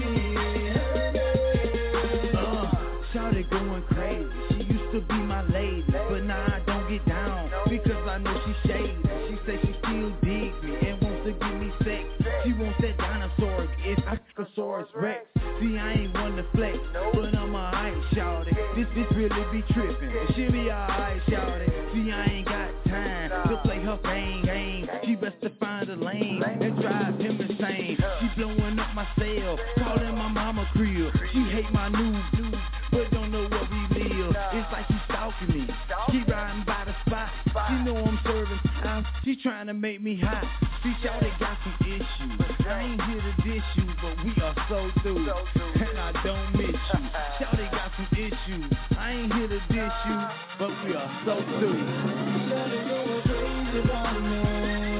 me. Uh, Shawty going crazy. To be my lady, but now I don't get down because I know she shady. She say she still digs me and wants to give me sex. She wants that dinosaur if I Saurus Rex. See, I ain't one to flex, but I'm alright, shawty. This bitch really be tripping, but she be alright, shawty. See, I ain't got time to play her game, game. She best to find a lane and drive him insane. She blowing up my cell, calling my mama crib. She hate my new blue, but don't know what we live. It's like she stalking me. She riding by the spot. She know I'm serving time. She trying to make me hot. See, shawty got some issues. I ain't here to dish you, but we are so through. And I don't miss you. Shawty got some issues. I ain't here to dish you, but we are so through. Shawty going crazy about me.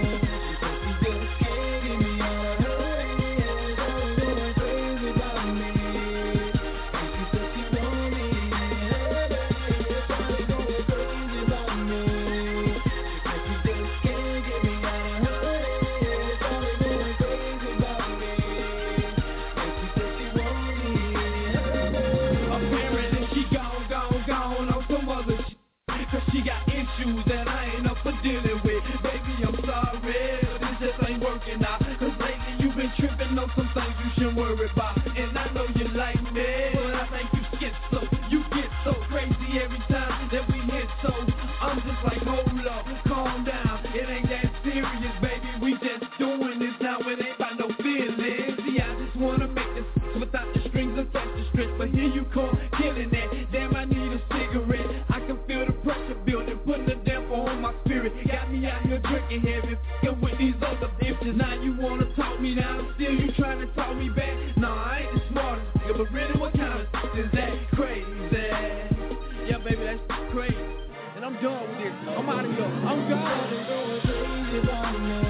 She got issues that I ain't up for dealing with. Baby, I'm sorry, but this just ain't working out. Cause lately you've been tripping on some things you shouldn't worry about. And I know you like me, but I think you skip so. You get so crazy every time that we hit so. I'm just like, hold up, calm down. It ain't that serious, baby. We just doing this now. It ain't about no feelings. See, I just wanna make this without the strings attached to stretch. But here you come, killing it. Damn, I need a cigarette. I can feel the pressure building, putting a damper on my spirit. Got me out here drinking heavy, f***ing with these other bitches. Now you wanna talk me down, still you trying to talk me back. Nah, I ain't the smartest, but really what kind of is that crazy? Yeah, baby, that's crazy. And I'm done with this. I'm out of here. I'm gone.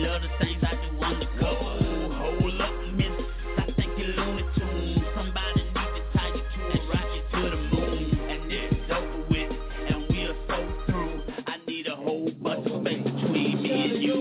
love the things I do undercover. Hold up, miss, stop thinking Looney Tunes. Somebody need to tie you to a rocket to the moon. And it's over with, and we are so through. I need a whole bunch of space between me and you.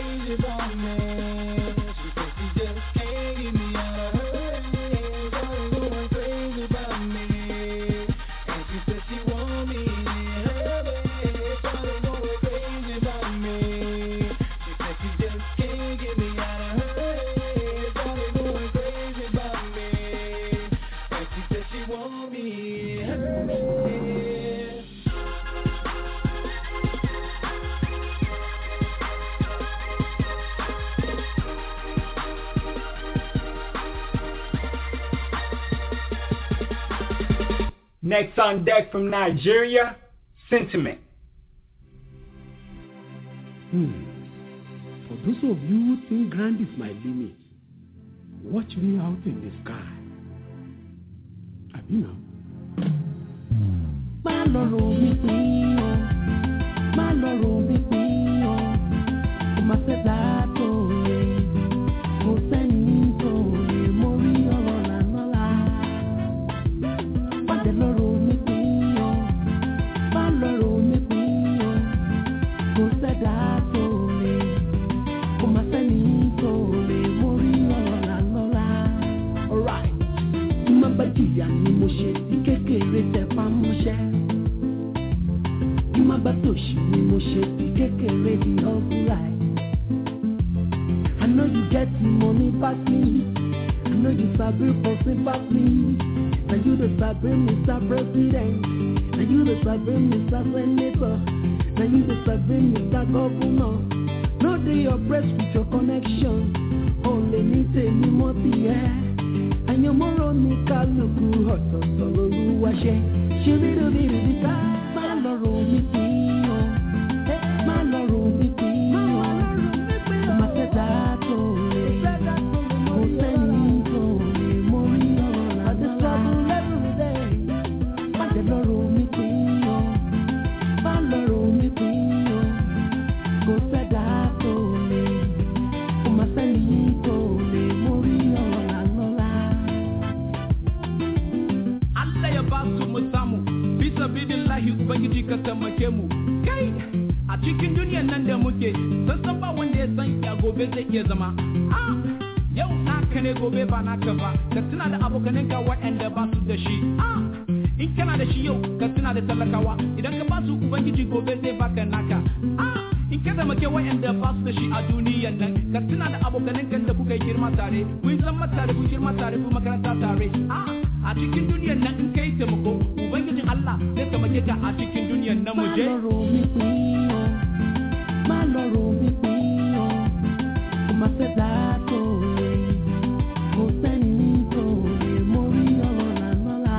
Next on deck from Nigeria, Sentiment. Hmm. For those of you who think grand is my limit, watch me out in the sky. Abina. My Lord, me pin, my Lord, me pin, my pedato, mo sento, mo rio la nola. My Lord, me pin, my Lord, me pin, mo pedato, mo sento, mo rio la nola. All right. Mabadia ni mo ṣe ti kékeré tẹ pa mo ṣe. Mabatoshi ni mo ṣe ti kékeré di hustle life. I know you get the money back me. I know you sabi person back me. Now you the sabi Mister President. Now you the sabi Mister Senator. Now you the sabi Mister Governor. No dey your press with your connection. Only me say me mo ti yẹ. Anyamoro mi kálukú ọ̀tọ̀ọ̀tọ̀ lolúwa ṣe. Ṣíbídò bíbí bí ká má lọ́rùn mi pín o. Má lọ́rùn mi pín o. Má fẹ́ta tó lè. Mo sẹ́ni tó lè. Mo rí ọ̀rọ̀ làdúrà. Má jẹ́ lọ́rùn mi pín o. Má lọ́rùn mi pín o. Kò fẹ́ta tó lè. Má sẹ́ni tó lè. Mo rí ọ̀rọ̀ làdúrà. Allah ya ba su mu samu bisa bidillahi ubangiji ka taimake mu kai a cikin duniyar nan da muke san san ba wanda ya san ya gobe zai iya zama ah yau naka ne gobe ba naka ba ka tuna da abokanin ka waɗanda ba su da shi ah in kana da shi yau ka tuna da talakawa idan ka ba su ubangiji gobe zai baka naka ah in ka zama ke waɗanda ba su da shi a duniyar nan ka tuna da abokanin kan da kuka yi girma tare kun zama tare kun girma tare kun makaranta tare ah a cikin duniyar nan in kai taimako ubangijin Allah zai taimake ka a cikin duniyar nan mu je má lọ́rùn mi pín o kò má fẹ́ dá tó lè kò sẹ́ni tó lè mo rí ọ̀rọ̀ lànàlá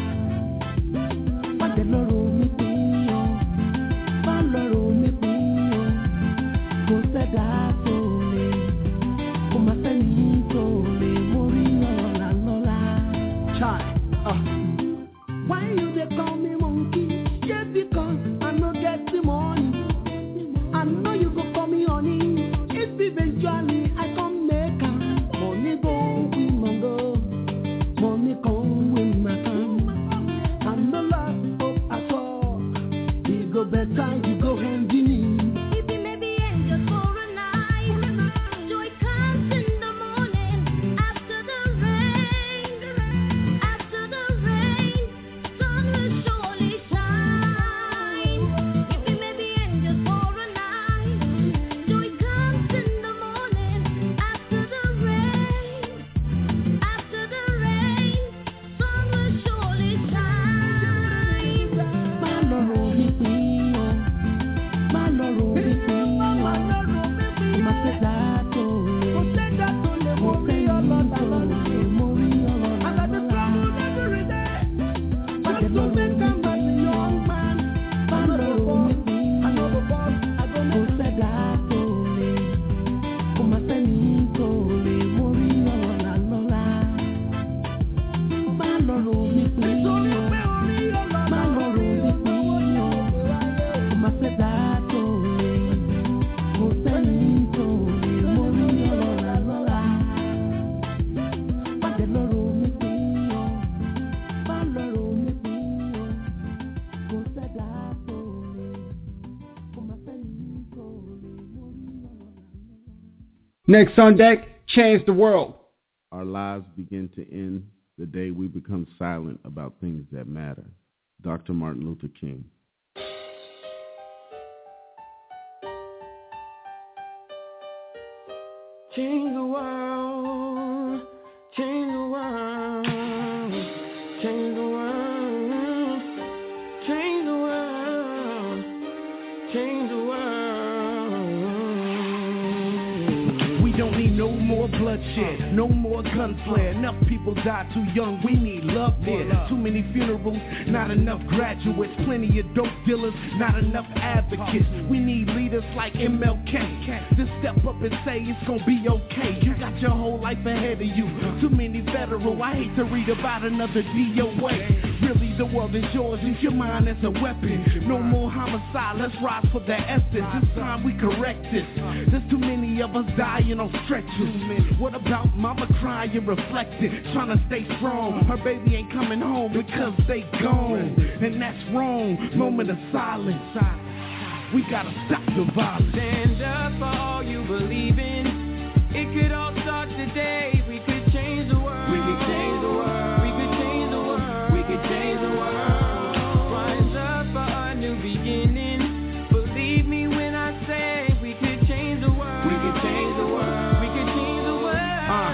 má jẹ́ lọ́rùn mi pín o má lọ́rùn mi pín o kò fẹ́ dá tó lè kò má sẹ́ni tó lè mo rí ọ̀rọ̀ lànàlá. Chai, uh, Next on deck, Change the World. Our lives begin to end the day we become silent about things that matter. Doctor Martin Luther King. Change the world, change the world, change the world, change the world, change the world. We don't need no more bloodshed, no more gunfare. Enough people die too young, we need love there. Too many funerals, not enough graduates. Plenty of dope dealers, not enough advocates. We need leaders like M L K to step up and say it's gonna be okay. You got your whole life ahead of you. Too many federal, I hate to read about another D O A. Really, the world is yours, use your mind as a weapon. No more homicide, let's rise for the essence. It's time we correct this. There's too many of us dying on stretchers. What about mama crying, reflecting, trying to stay strong? Her baby ain't coming home because they gone, and that's wrong. Moment of silence. We gotta stop the violence. Stand up for all you believe in. It could all start today. We could change the world. We could change the world. We could change the world. We could change the world. Rise up for a new beginning. Believe me when I say we could change the world. We could change the world. We could change the world. Uh,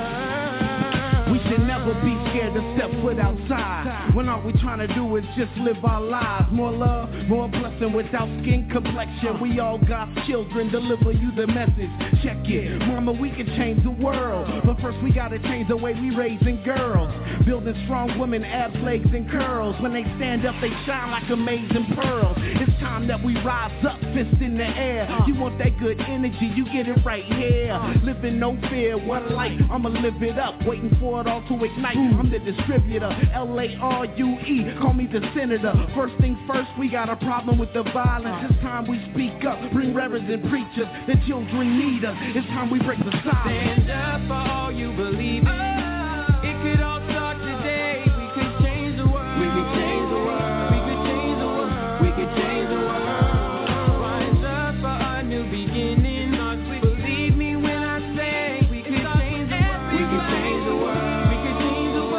we should never be scared to step foot outside. When all we trying to do is just live our lives. More love, more blessing without skin complexion. We all God's children, deliver you the message. Check it, mama, we can change the world. But first we gotta change the way we raising girls. Building strong women, abs, legs, and curls. When they stand up, they shine like amazing pearls. It's time that we rise up, fist in the air. You want that good energy, you get it right here. Living no fear, one life, I'ma live it up. Waiting for it all to ignite. I'm the distributor, L A R U E, call me the senator. First things first, we got a problem with the violence. It's time we speak up, bring reverends and preachers. The children need us, it's time we break the silence. Stand up for all you believe in. It could all start today. We could change the world. We could change the world. We could change the world. We could change the world. Rise up for a new beginning. Believe me when I say we could change the world. We could change the world. We could change the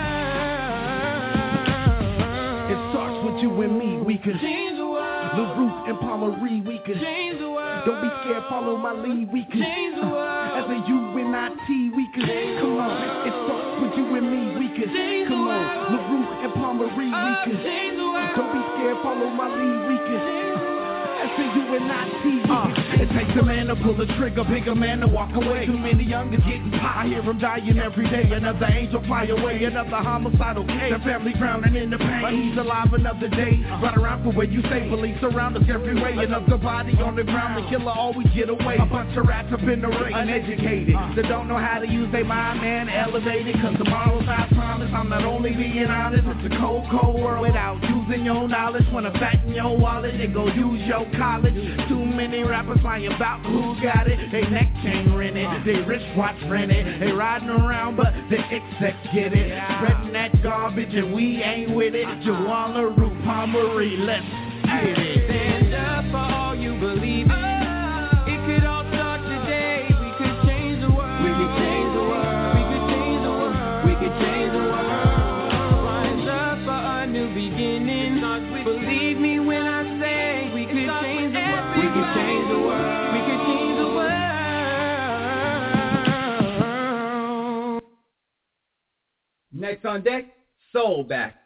world. It starts with you and me, we could change the world. LaRouche and Palmery, we could change the world. Don't be scared, follow my lead, we could change the world. As a U N I T, we could come on. It starts with you and me, we could come on. LaRouche and Palmery, we could don't be scared, follow my lead, we could as a U N I T. Uh, it takes a man to pull the trigger, bigger man to walk away. Too many youngers getting pie. I hear them dying every day. Another angel fly away, another homicidal case. The family drowning in the pain, but he's alive another day. Ride around for where you say, police surround us every way. Another body on the ground, the killer always get away. A bunch of rats up in the ring, uneducated, that don't know how to use their mind, man, elevated. Cause tomorrow's I promise, I'm not only being honest. It's a cold, cold world without using your knowledge. Wanna fatten your wallet, they go use your college. Too many rappers lying about who got it. They neck chain rented, they wristwatch rented. They riding around but the execs get it. Spreading that garbage and we ain't with it. Jawan, LaRouche, Palmery, let's get it. Stand up for all you believe in. It could all start today. We could change the world. We could change the world. We could change the world. We could change the world. Rise up for a new beginning. Believe me when I say we could change the world. We could change the world. We could change the world. Next on deck, Soul Back.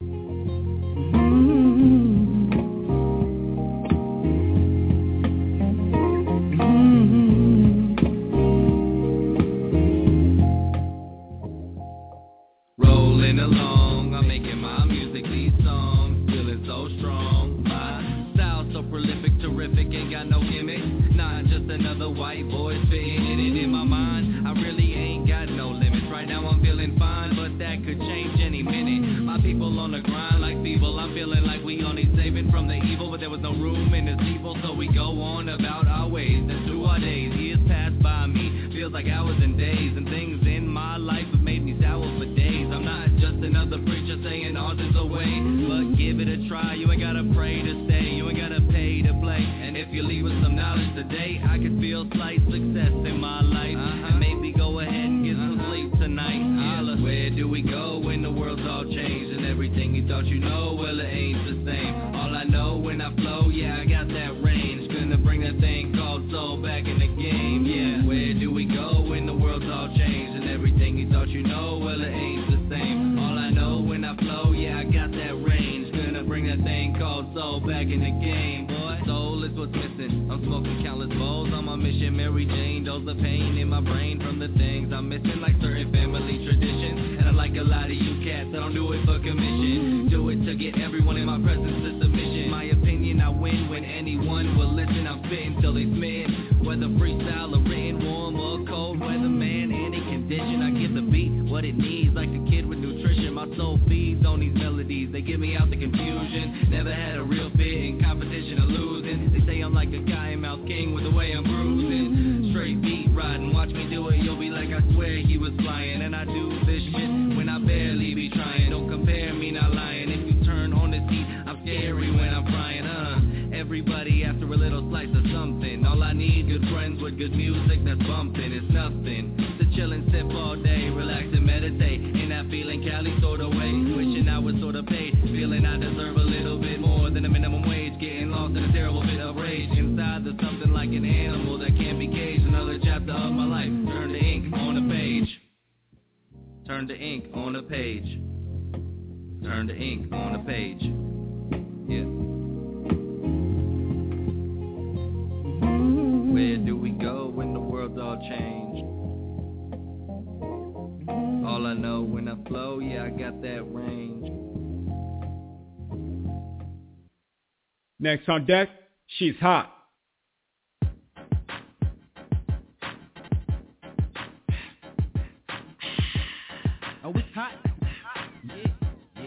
Rolling along, I'm making my music, these songs, feeling so strong. My style so prolific, terrific, ain't got no gimmick. Not just another white boy spitting it in my mind. I really ain't got no limits. Right now I'm feeling fine, but that could change any minute. My people thought you know, well it ain't the same. All I know when I flow, yeah, I got that range. Gonna bring that thing called soul back in the game, yeah. Where do we go when the world's all changed? And everything you thought you know, well it ain't the same. All I know when I flow, yeah, I got that range. Gonna bring that thing called soul back in the game, boy. Soul is what's missing. I'm smoking countless bowls on my mission. Mary Jane, dose the pain in my brain from the things I'm missing, like certain family traditions. And I like a lot of you cats that don't do it for commission. Do it to get everyone in my presence to submission. My opinion, I win when anyone will listen. I'm spitting till they smitten. Whether freestyle or written, warm or cold weather, man, any condition. I give the beat what it needs, like a kid with nutrition. My soul feeds on these melodies. They get me out the confusion. Never had a real fit in competition or losing. They say I'm like a guy mouse king with the way I'm bruising. Straight beat riding, watch me do it. You'll be like, I swear he was flying. And I do this shit when I barely be trying. Don't compare me, not lying. If you turn on the seat, I'm scary when I'm frying. Uh, everybody after a little slice of something. All I need, good friends with good music that's bumping. It's nothing to chill and sip all day, relax and meditate. In that feeling Cali sort of way, wishing I was sort of paid, feeling I deserve a little bit more than a minimum wage. Getting lost in a terrible bit of rage. Inside there's something like an animal that can't be caged. Another chapter of my life. Turn the ink on the page. Turn the ink on the page. Turn the ink on the page. Yeah. Where do we go when the world's all changed? All I know when I flow, yeah, I got that range. Next on deck, She's Hot. Oh, it's hot. Yeah, yeah.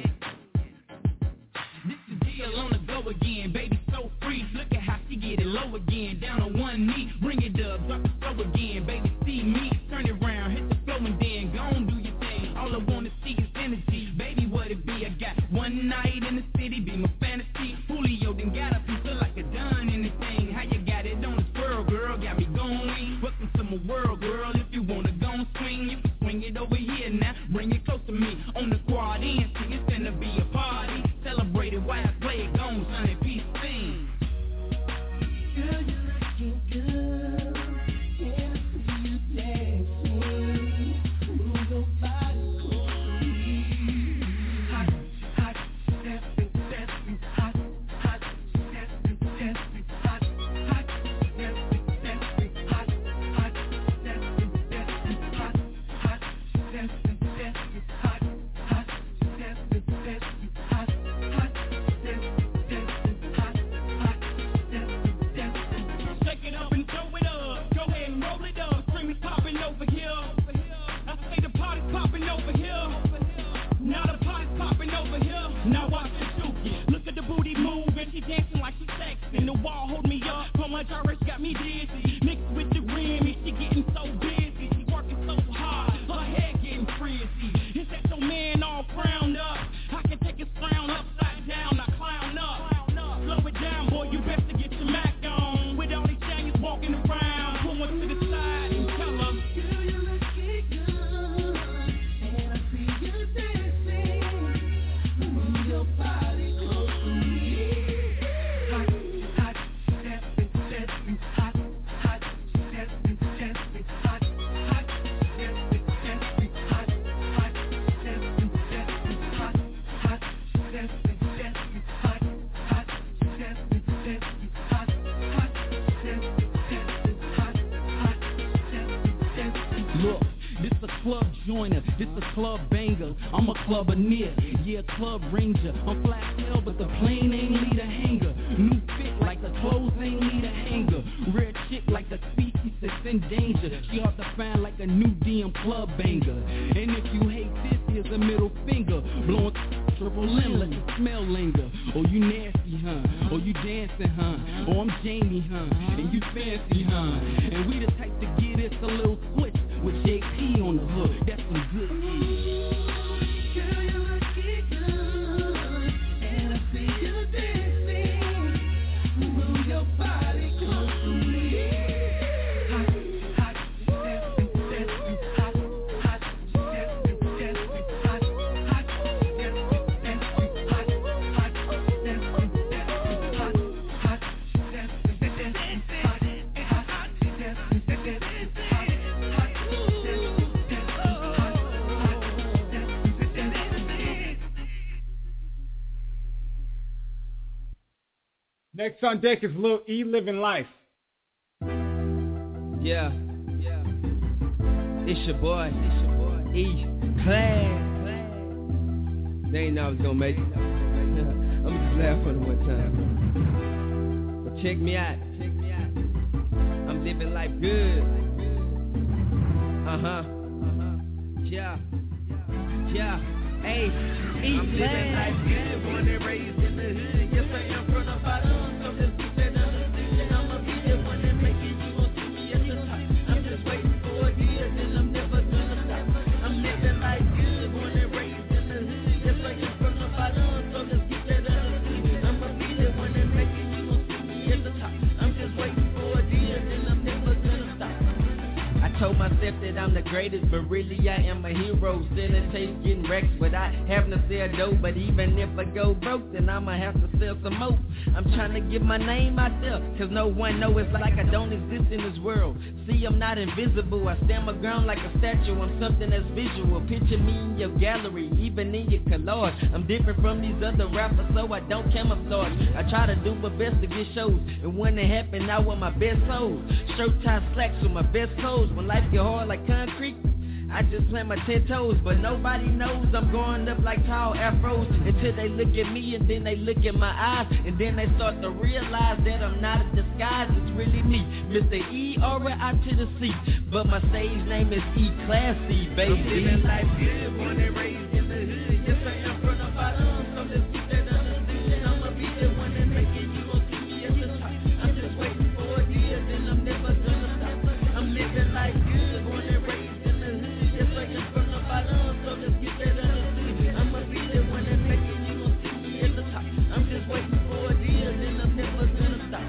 This is deal on the go again, baby, so free. Look at how she get it low again, down on one knee. Bring it up, drop it slow again, baby, see me. Turn it around, hit the flow and then go on, do your thing. All I wanna see is energy, baby, what it be? I got one night in the city, be my fantasy. Julio done got up and feel like a done anything. How you got it on this world, girl? Got me going. Welcome to my world, girl. If you wanna go and swing, you can swing it over here now. Bring it close to me on the quad end. See, it's gonna be a party. Celebrate it while I play it, gone, son, and peace sing. Girl, you're looking good. Can't see you dancing. Move your body close to me. Hot, hot, stepping, stepping, hot, hot, stepping, stepping, hot, hot, stepping, stepping, hot, hot, stepping, stepping, hot, hot, stepping, stepping, hot, hot, stepping, stepping, hot, hot, stepping, stepping, hot, hot, stepping, stepping. Shake it up and throw it up. Go ahead and roll it up. Scream is popping over here. I say the party's popping over here. Now the party's popping over here. Now watch it dookie. Look at the booty move and she dancing like she sexing. The wall hold me up. So much already got me dizzy. Mixed with the Grammy, she getting so busy. She working so hard, her head getting frizzy. Is that your man all frowned up? I can take his frown upside down, I clown up. Slow it down, boy, you best to get your Mac on. With all these youngins walking around, pull one to the side and tell them, girl, you looking good, and I see you dancing. Move your body close to me. Hot, hot, stepping, stepping, hot, hot, stepping, stepping, hot, hot, stepping, stepping, hot, hot, stepping, stepping, hot, hot, stepping, stepping, hot, hot, stepping, stepping, hot, hot, stepping, stepping, hot, hot, stepping, stepping. Look, this a club joiner, this a club banger. I'm a club near, yeah, club ranger. I'm flat hell, but the plane ain't need a hanger. New fit like the clothes ain't need a hanger. Rare chick like the species that's in danger. She hard to find like a new D M club banger. And if you hate this, here's a middle finger. Blowing triple M, let the smell linger. Oh, you nasty, huh? Oh, you dancing, huh? Oh, I'm Jamie, huh? And you fancy, huh? And we the type to get it a little switch with J P on the hook. That's some good shit. Girl, you looking good, and I see you dancing. Move your body close to me. Hot, hot, stepping, stepping, hot, hot, stepping, stepping, hot, hot, stepping, stepping, hot, Next on deck is Lil E, Living Life. Yeah. Yeah. It's your boy. It's your boy. E. Class. They ain't know I was gonna make it. I'm gonna just laugh on it one time. But check me out. Check me out. I'm living life good. Uh-huh. Uh-huh. Yeah. Yeah. Hey, E. I'm living life good. Born and raised in the hood. Yes, I am from the bottom. So let's keep that understood. I'ma be the one that make it. You gon' see me at the top. I'm just waiting for a year, then I'm never gonna stop. I'm living life good. Born and raised in the hood. Yes, I am from the bottom. So let's keep that understood. I'ma be the one that make it. You gon' see me at the top. I'm just waiting for a year, then I'm never gonna stop. I told myself that I'm the greatest, but really I am a hero. Still it takes getting wrecked, but I have no sell dough. But even if I go broke, then I'ma have to sell some more. I'm trying to get my name out there, cause no one know it's like I don't exist in this world. See, I'm not invisible, I stand my ground like a statue. I'm something that's visual, picture me in your gallery, even in your collage. I'm different from these other rappers, so I don't camouflage. I try to do my best to get shows, and when it happen, I want my best hoes. Shirt tie slacks with my best clothes. When life get hard like concrete, I just plant my ten toes, but nobody knows I'm going up like tall afros until they look at me and then they look at my eyes, and then they start to realize that I'm not a disguise. It's really me, Mister E, R I to the C, but my stage name is E Classy, baby. I'm living life good, born and raised in the hood. Yes, I am from the bottom, so let's keep that understood. I'ma be the one that make it. You gon' see me at the top. I'm just waiting for a year, then I'm never gonna stop. I'm living life good, born and raised in the hood. Yes, I am from the bottom, so let's get that understood. I'ma be the one that make it. You gon' see me at the top. I'm just waiting for a year, then I'm never gonna stop.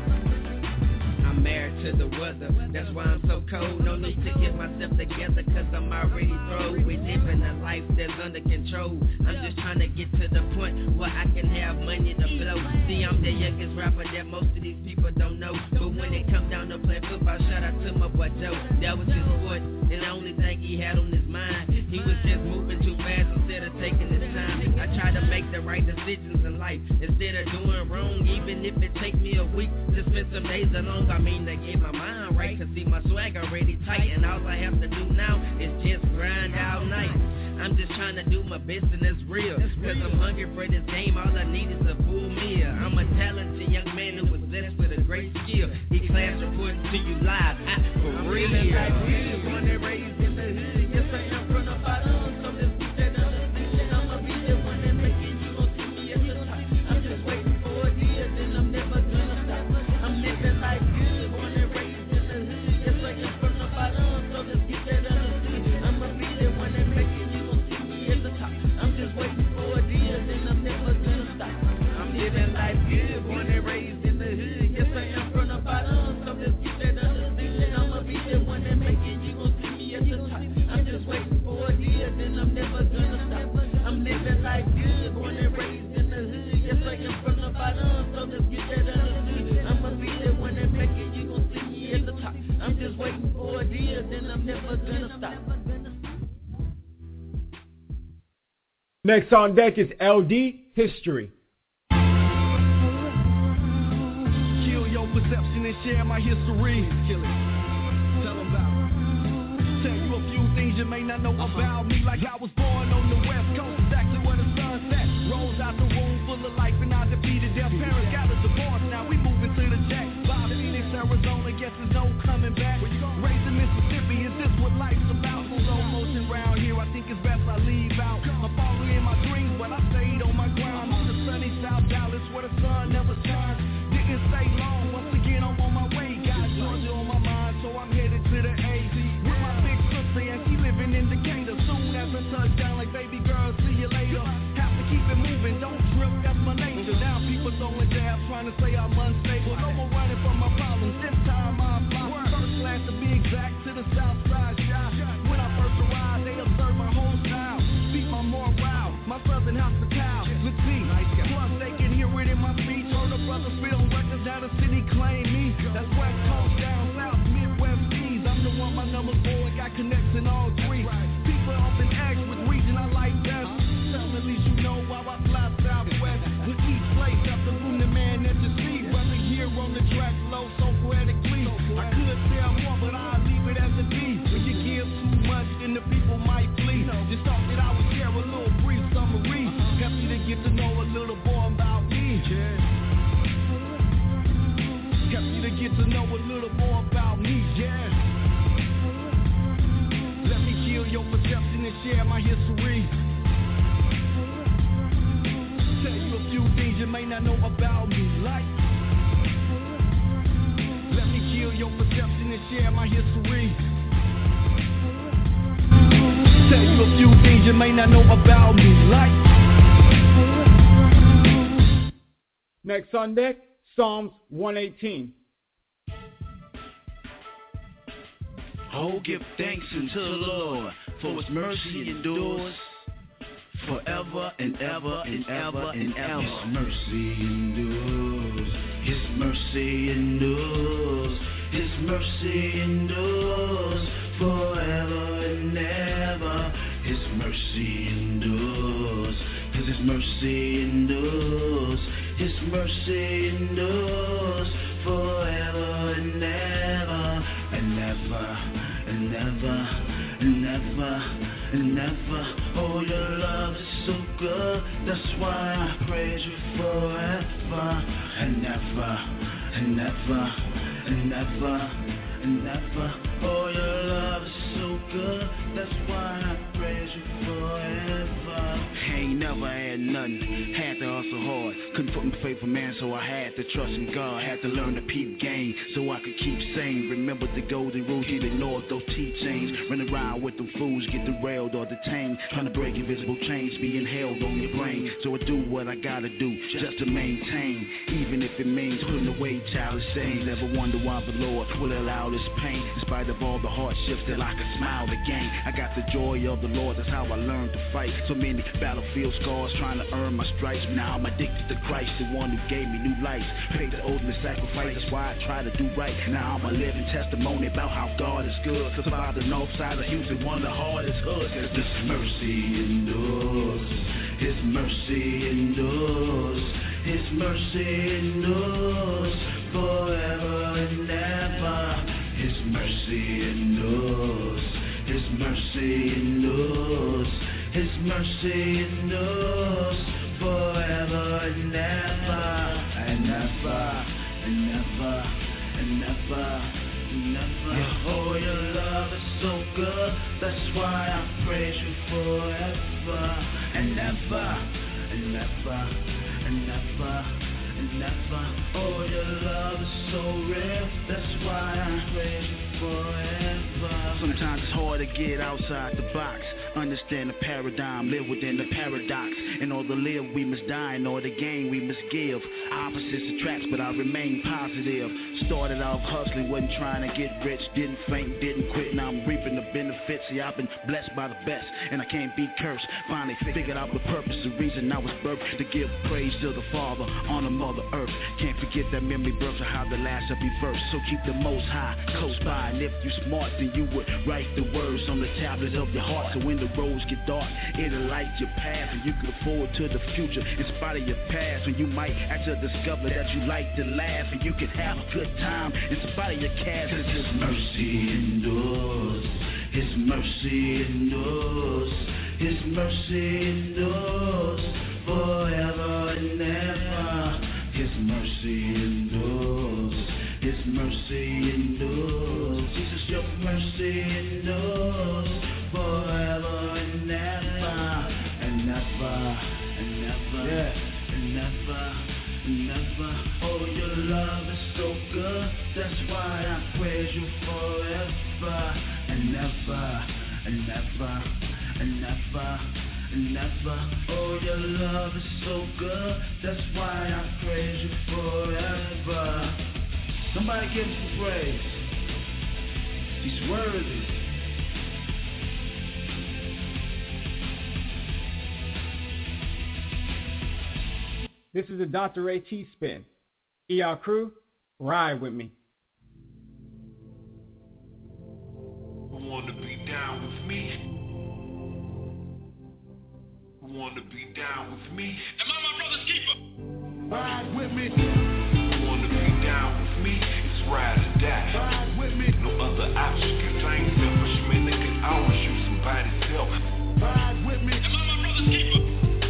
I'm married to the weather, that's why I'm so cold. No need to get myself together, cause I'm already through. We living a life that's under control. I'm just trying to get to the point where I can have money to flow. See, I'm the youngest rapper that most of these people don't know. But when it come down to play football, shout out to my boy Joe. That was his sport, and the only thing he had on his mind, he was just moving too fast instead of taking his time. I try to make the right decisions in life instead of doing wrong, even if it take me a week to spend some days alone. I mean to get my mind right, cause see my swag already tight, and all I have to do now is just grind all night. I'm just trying to do my best and it's real, cause I'm hungry for this game, all I need is a full meal. I'm a talented young man who was blessed with a great skill. E-Class reporting to you live, I, for real. Born and raised in the hood, yes I am from the bottom, so let's keep that understood. I'ma be the one that make it. You gon' see me at the top. I'm just waiting for a year, then I'm never gonna stop. I'm living life good, born and raised in the hood. Yes I am from the bottom, so let's keep that understood. I'ma be the one that make it. You gon' see me at the top. I'm just waiting for a year, then I'm never gonna stop. I'm living life good, born and raised in the hood. Yes I am from the bottom, so let's keep that understood. I'ma be the one that make it. You gon' see me at the top. I'm just waiting for a year, then I'm never gonna stop. I'm living life good, born and raised in the hood. Yes I am from the bottom, so let's get that understood. I'ma be the one that make it. You gon' see me at the top. I'm just waiting for a year, then I'm never gonna stop. Next on deck is L D, History. Kill your perception and share my history. Kill it. Tell them about it. Tell you a few things you may not know about me. Like I was born on the west coast, exactly where the sun set. Rose out the womb full of life and I defeated their parents. Got a divorce, now we moving to the jack. By Phoenix, Arizona, guess there's no coming back. Raised in Mississippi, is this what life's about? Slow motion round here, I think it's best I leave out. I'm following in my dreams, but I stayed on my ground. I'm on the sunny South Dallas where the sun never shines. Didn't stay long, once again I'm on my way. Got Georgia on my mind, so I'm headed to the A. With my big sister and she living in Decatur. Soon as I touch down, like baby girl, see you later. Have to keep it moving, don't trip, that's my nature. Now people throwing jabs, trying to say I'm unstable. No more running from my problems, this time I'm fly. First class to be exact, to the south side shot. When I first arrived, they observed my whole style. Beat my morale, my southern hospitality. Let's see, plus they can hear it in my speech. Heard a brother spit on records that a city claim me. That's West Coast, down south, Midwest East. I'm the one, my number's four, got connects in all three. People often ask which region I like best. Tell at least you know why I fly southwest. With each place, after room the man that you see. Whether my history. Tell you a few things you may not know about me, like let me kill your perception and share my history. Tell you a few things you may not know about me, like. Next on deck, Psalms one eighteen. Oh, give thanks unto the Lord, for his mercy endures forever and ever and ever and ever. His mercy endures, his mercy endures, his mercy endures forever and ever. His mercy endures, cause his mercy endures, his mercy endures forever and ever and ever and ever and ever and ever. Oh, your love is so good, that's why I praise you forever and ever and ever and ever and ever. Oh, your love is so good, that's why I praise you forever. Ain't never had nothing, had to hustle hard, couldn't put my faith in man, so I had to trust in God, had to learn to peep game, so I could keep sane. Remember the golden rules, get ignored those teachings, run around with them fools, get derailed or detained, trying to break invisible chains, being held on your brain, so I do what I gotta do, just to maintain, even if it means putting away childish things. Never wonder why the Lord will allow this pain, in spite of all the hardships, that I can smile again. I got the joy of the Lord, that's how I learned to fight, so many battlefield scars, trying to earn my stripes. Now I'm addicted to Christ, the one who gave me new life, paid the ultimate sacrifice, that's why I try to do right. Now I'm a living testimony about how God is good, survive the north side of Houston, one of the hardest hoods. Cause His mercy endures, His mercy endures, His mercy endures forever and ever. His mercy endures, His mercy endures, His mercy endures forever and ever and ever and ever and ever and ever. Yeah. Oh, your love is so good, that's why I praise you forever and ever and ever and ever and ever. Oh, your love is so real, that's why I praise you forever. Sometimes it's hard to get outside the box, understand the paradigm, live within the paradox. In order to live, we must die. In order to gain, we must give. Opposites attract, but I remain positive. Started off hustling, wasn't trying to get rich, didn't faint, didn't quit. Now I'm reaping the benefits. See, I've been blessed by the best, and I can't be cursed. Finally figured out the purpose, the reason I was birthed, to give praise to the Father on the Mother Earth. Can't forget that memory birth of how the last shall be first. So keep the Most High close by, and if you smart, then you would write the words on the tablets of your heart. So when the roads get dark, it'll light your path, and you can look forward to the future in spite of your past. When you might actually discover that you like to laugh, and you can have a good time in spite of your cast. Cause His mercy endures, His mercy endures, His mercy endures forever and ever. His mercy endures, His mercy endures. Jesus, your mercy endures forever and ever and ever and ever yeah. and ever and ever. Oh, your love is so good, that's why I praise you forever and ever and ever and ever and ever. Oh, your love is so good, that's why I praise you forever. Somebody give him some praise. He's worthy. This is the Doctor A T spin. E R crew, ride with me. Wanna be down with me? Wanna be down with me? Am I my brother's keeper? Ride with me. Wanna be down with me? It's ride or die. Ride with me. No other option, cause I ain't selfish, man. Nigga, I always shoot somebody's help. Ride with me. Am I my brother's keeper?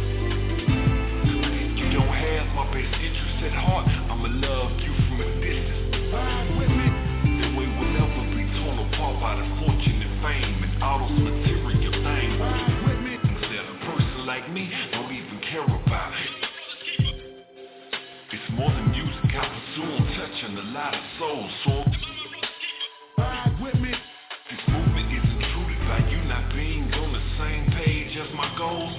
You don't have my best interest at heart. I'ma love you from a distance. Ride with me. That way we'll never be torn apart by the fortune and fame and all those material things. Ride with me. lot of souls, so ride with me. This movement is intruded by you not being on the same page as my goals.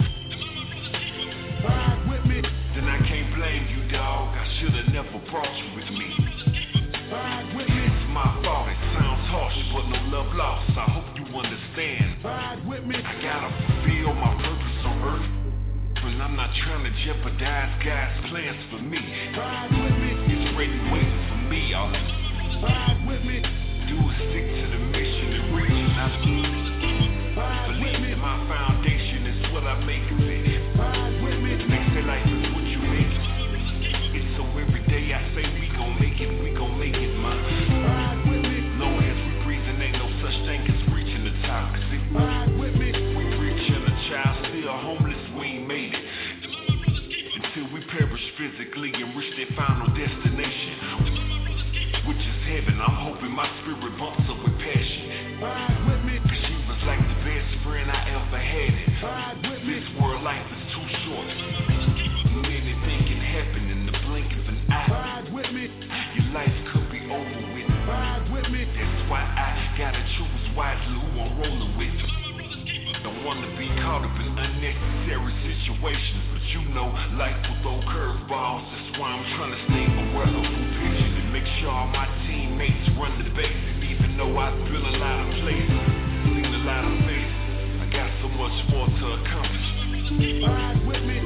Ride with me. Then I can't blame you, dog. I should've never brought you with me. Ride with me. It's my fault, it sounds harsh, but no love lost. I hope you understand. Ride with me. I gotta fulfill my purpose on earth, and I'm not trying to jeopardize God's plans for me. Ride with me. It's ready waiting for me. All I ride with me. Do is stick to the mission and reach it. I believe in my foundation is what I make of it. Ride with me. They say life is what you make it. It's so every day I say we gon' make it, we gon' make it, man. Ride with me. Long as we breathing, ain't no such thing as reaching the top. See, ride with me. We reaching a child, still homeless, we ain't made it. Until we perish physically and reach their final destination, which is heaven. I'm hoping my spirit bumps up with passion. Ride with me. Cause she was like the best friend I ever had. It. Ride with me. This world life is too short. Anything can happen in the blink of an eye. Ride with me. Your life could be over with. Ride with me. That's why I gotta choose wisely who I'm rolling with. Don't wanna be caught up in unnecessary situations, but you know life will throw curveballs. That's why I'm trying to stay aware of who pitches and make sure all my teammates run the bases. Even though I've been a lot of places, seen a lot of faces, I got so much more to accomplish. Ride with me.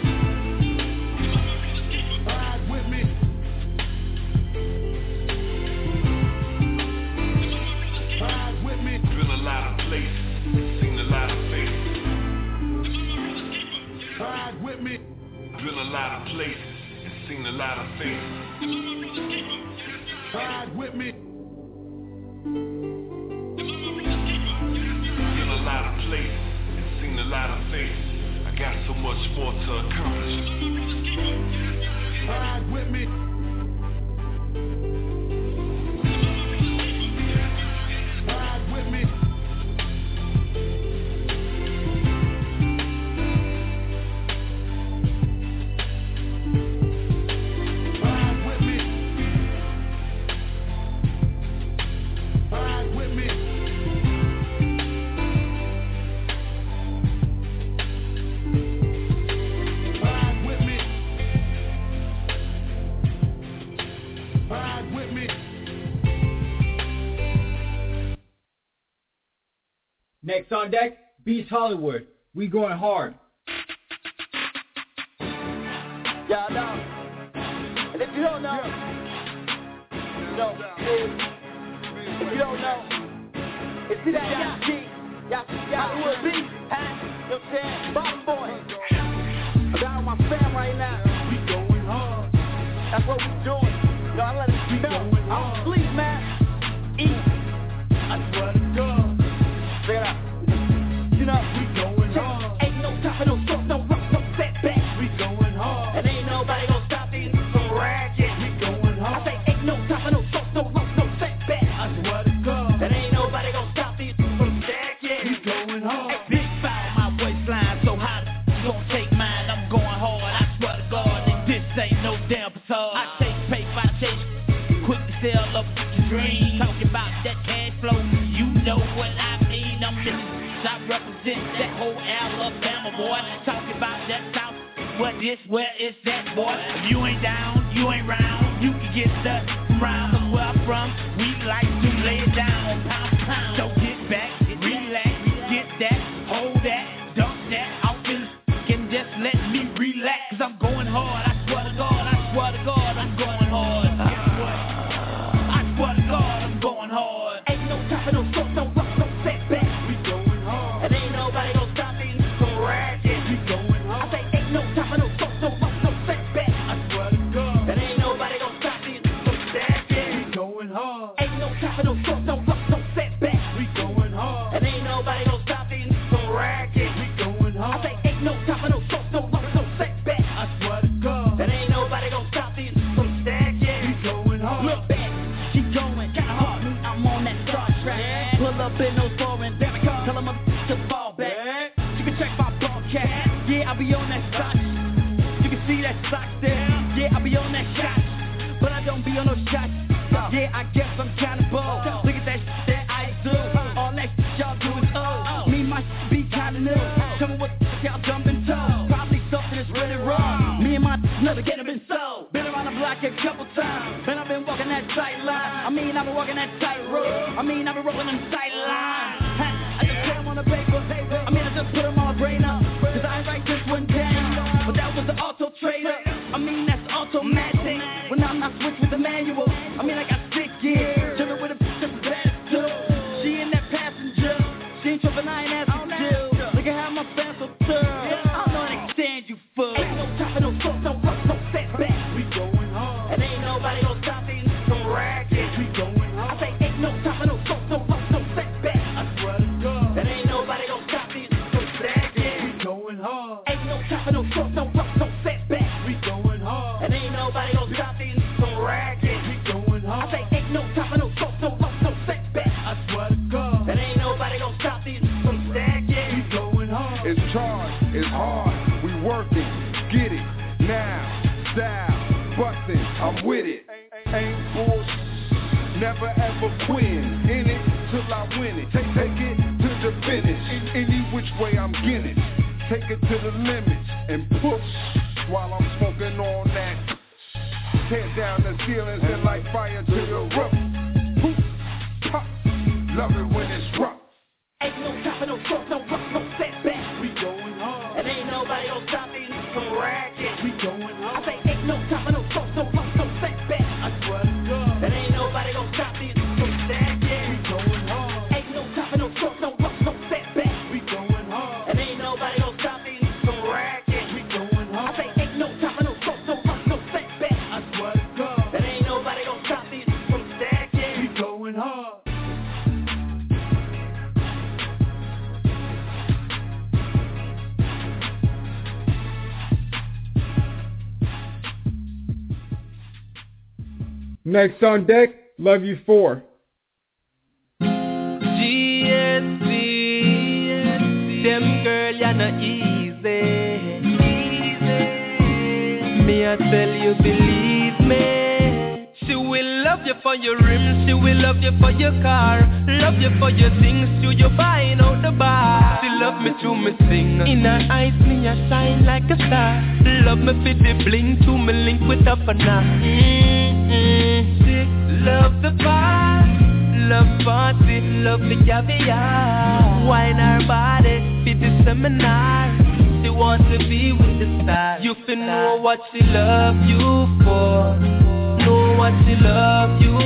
Ride with me. Ride with me. Been a lot of places, seen a lot of faces. Ride with me. Been a lot of places and seen a lot of faces. Ride with me. Been a lot of places and seen a lot of faces. I got so much more to accomplish. Ride with me. Ride with me. Ride with me. Ride with me. Ride with me. Ride with me. Next on deck, Beast Hollywood. We going hard. Y'all know. And if you don't know, you know, if you don't know, it's that y'all see, y'all see Hollywood Beast, huh? You know what I'm saying? Bottom boy. I got all my fam right now. We going hard. That's what we doing. Yo, I let it know. I don't sleep, man. Eat. I swear to God. Straight up. You know, we going hard. Ain't no stopping, no stop, no rock, no setback. We going hard. And ain't nobody gonna stop these from ragging. We going hard. I say ain't no stopping, no stop, no rock, no setback. I swear to God. And ain't nobody gonna stop these from stacking. We going hard. Hey, big foul, my waistline so hot, gonna take mine. I'm going hard. I swear to God, that this ain't no damn facade. I take paper, I take quick to sell up the dream. Talking about that cash flow, you know what I mean. I'm missing. I represent that whole Alabama, boy. Talking about that South, what this, where is that, boy? If you ain't down, you ain't round. You can get stuck from round. Cause where I'm from, we like to lay it down, pound for pound. So get back, relax, get that, hold that, dump that. I'll feel can just let me relax. Cause I'm going hard, I swear to God, I swear to God, I'm going hard. Guess what? I swear to God, I'm going hard. Ain't no stopping, no stop, no rock, no setback. And ain't nobody gonna stop me from ragging. We going hard. I say ain't no stopping, no stop, no rock, no setback. I swear to God. And ain't nobody gonna stop me from stacking. We going hard. Ain't no stopping, no stop, no rock, no setback. We going hard. And ain't nobody gonna stop me from ragging. We going hard. I say ain't no stopping, no stop, no rock, no setback. I swear to God. And ain't nobody gonna stop me from stacking. We going hard. Look back, keep going, kinda hard. Me, I'm on that Star Trek. Pull up in no foreign, damn it, tell them I'm to fall back. You can check my broadcast, yeah, I be on that shot. You can see that sock there, yeah, I be on that shot. But I don't be on no shots, Yeah, I guess I'm kinda bold. Look at that shit that I do. All that shit y'all do is old. Me, my shit be kinda new. Tell me what the fuck y'all dumping toe. Probably something that's really wrong. Me and my never get it been sold. Been around the block a couple times. Man, I've been walking that tight line. I mean, I've been walking that tight road. I mean, I've been rolling them tight lines. I just put them on the paper. I mean, I just put them on my brain up. Cause I ain't write this one down. But that was the auto trader. I mean, that's automatic. When I'm not switch with the manual. I mean, I got six gears. Driven with a bitch that's bad too. She in that passenger. She ain't tripping, I ain't asking you. Look at how my fast will turn. I don't know how to stand you fool. Ain't no top, no talk, no rock, no setback. We going hard. And ain't nobody gonna stop these some racket. We going hard. I say ain't no top, no talk, no rock, no setback. I swear to God. And ain't nobody gonna stop these some racket. We going hard. Ain't no top, no talk, no rock, no setback. We going hard. And ain't nobody gonna stop these some racket. We going hard. I say ain't no top, no talk, no rock, no setback. I swear to God. And ain't nobody gonna stop these some racket. We going hard. It's charged, it's hard, we working, get it, now, style, bustin', I'm with it, ain't bullshit, never ever quit, in it till I win it, take, take it to the finish, any which way I'm getting it, take it to the limits, and push, while I'm smoking on that, tear down the ceilings and light fire to the roof, poof, pop, love it when it's rough. Ain't no top, no talk, no rock, no setback. We going hard. And ain't nobody gonna stop these some racket. We going hard. I say ain't no top, no talk, no rock, no setback. I swear to God. And ain't nobody gonna stop these some racket. We going hard. Ain't no top, no talk, no rock, no setback. We going hard. And ain't nobody gonna stop these some racket. We going hard. I say ain't no top, no talk, no rock, no setback. I swear to God. And ain't nobody gonna stop these some racket. We going hard. Next on deck, Love You For. G S C, them girl, you're not easy. Me, I tell you, believe me. She will love you for your rims, she will love you for your car, love you for your things, to your buying out the bar. She love me to me sing, in her eyes me I shine like a star. Love me for the bling, to me link with up and now. Mm-hmm. She love the bar, love party, love the caviar. Wine her body, for the seminar. She wants to be with the stars. You can know what she love you for, know what she love you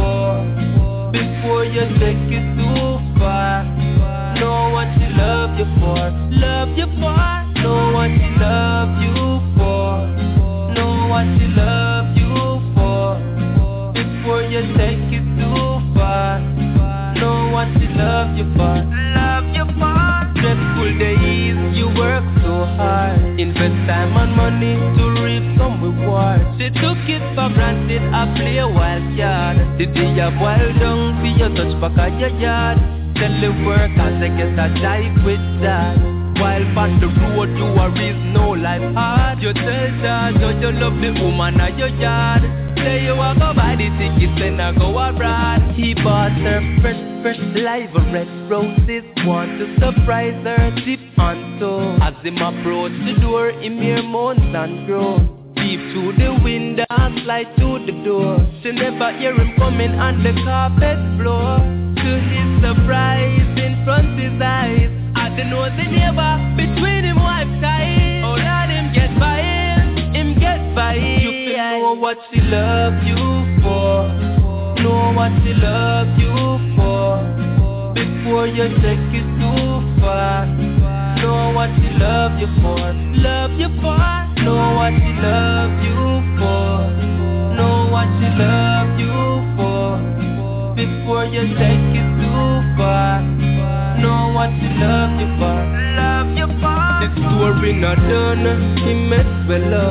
for, before you take it too far. Know what she love you for, love you for. Know what she love you for, know what she love you for, before you take it too far. Know what she love you for, love you for. Stressful days, you work so hard, invest time and money to reap some reward. She took it for granted, I play a wild card. The day you boil down, see you touch back at your yard. Tell the work and they get a jive with that. While on the road you are reason no life hard. You tell George how you love the woman at your yard. Say you walk go buy the tickets and I go abroad. He bought her fresh, fresh live red roses. Want to surprise her deep on toe. As him approach the door, him hear moans and groans. Peep through the window and slide through the door. She never hear him coming on the carpet floor. To his surprise, in front his eyes, I don't know the neighbor between him wife ties. Oh Lord, him get by him, him get by him. You can know what she love you for, know what she love you for, before you take it too far. Know what she love you for, love you for. Know what she love you for, know what she love you for, before you take it too far. Know what she love you for, love you for. The story not done, he met well up.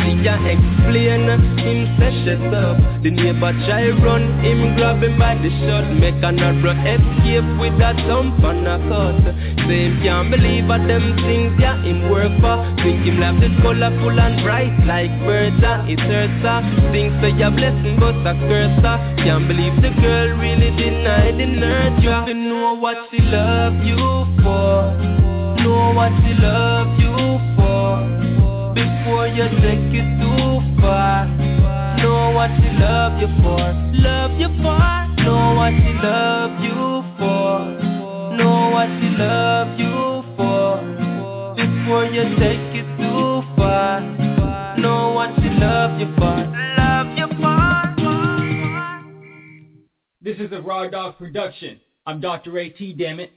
see ya explain. Him say shut up. The neighbor try run, him grab him by the shirt. Make another escape with a thump and a cut. Say him can't believe at them things, yeah, him work for. Think him life is colorful and bright like birds, ah, it hurts, ah. Think say a blessing but a curse, ah. Can't believe the girl really denied the nurture. You know what she love you for. Know what she love you for. Before you take it too far. Know what she love you for. Love you for. Know what she love you for. Know what she love you for. Before you take it too far. Know what she love you for. Love you for. This is a Raw Dog production. I'm Doctor A T, damn it.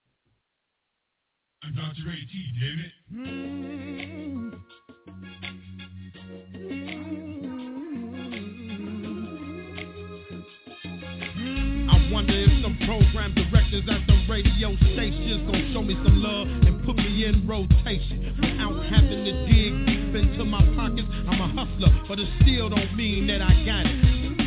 I'm Doctor A T, damn it. Mm-hmm. I wonder if some program directors at the radio stations gon' show me some love and put me in rotation without having to dig deep into my pockets. I'm a hustler, but it still don't mean that I got it.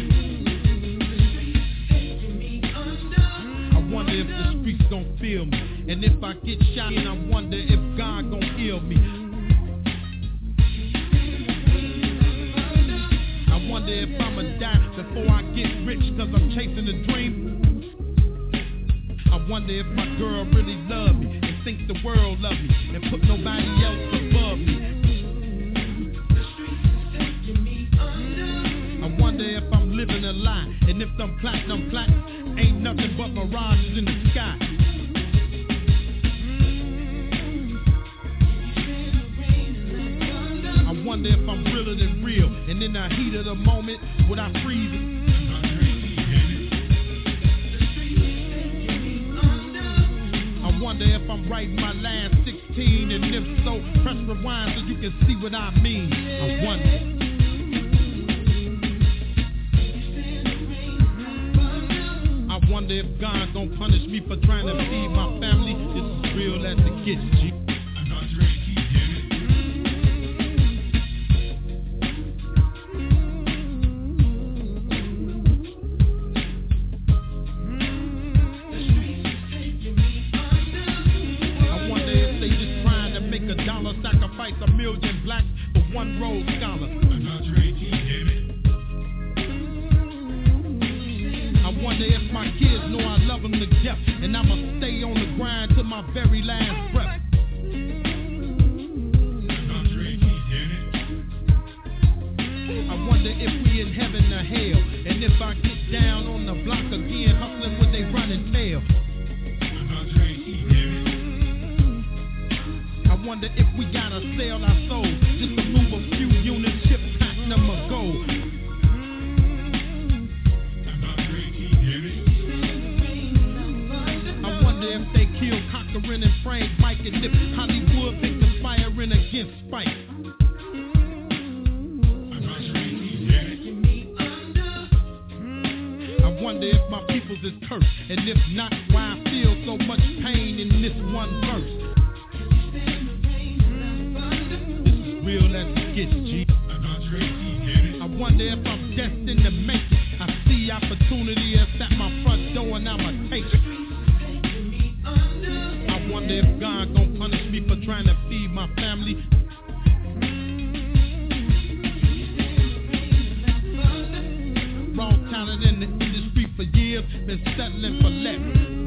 I wonder if the streets gon' feel me, and if I get shot, and I wonder if God gon' heal me. I wonder if I'ma die before I get rich, cause I'm chasing a dream. I wonder if my girl really love me and thinks the world love me and put nobody else above me. I wonder if I'm living a lie, and if them platinum plaques ain't nothing but mirages in the sky. I wonder if I'm realer than real, and in the heat of the moment, would I freeze it? I wonder if I'm writing my last sixteen, and if so, press rewind so you can see what I mean. I wonder. I wonder if God gon' punish me for trying to feed my family. This is real as it gets, G. I'm not ready to get it. I wonder if they just trying to make a dollar, sacrifice a million blacks for one Rhodes Scholar. I'm not ready to get it. I wonder if my kids know I love them to death, and I'ma stay on the grind till my very last breath. I wonder if we in heaven or hell, and if I get down on the block again, hustling with they running tail. I wonder if we gotta sell our souls just to move a few units, ship platinum or gold. Cochran and Frank, Mike and Nip, Hollywood been conspiring against Spike. I wonder if my peoples is cursed, and if not, why I feel so much pain in this one verse. This is real as it gets, G. I wonder if I'm destined to make it. I see opportunity, it's at my front door and I'ma take it. I wonder if God gon' punish me for trying to feed my family. Raw talent in the industry for years, been settling for less.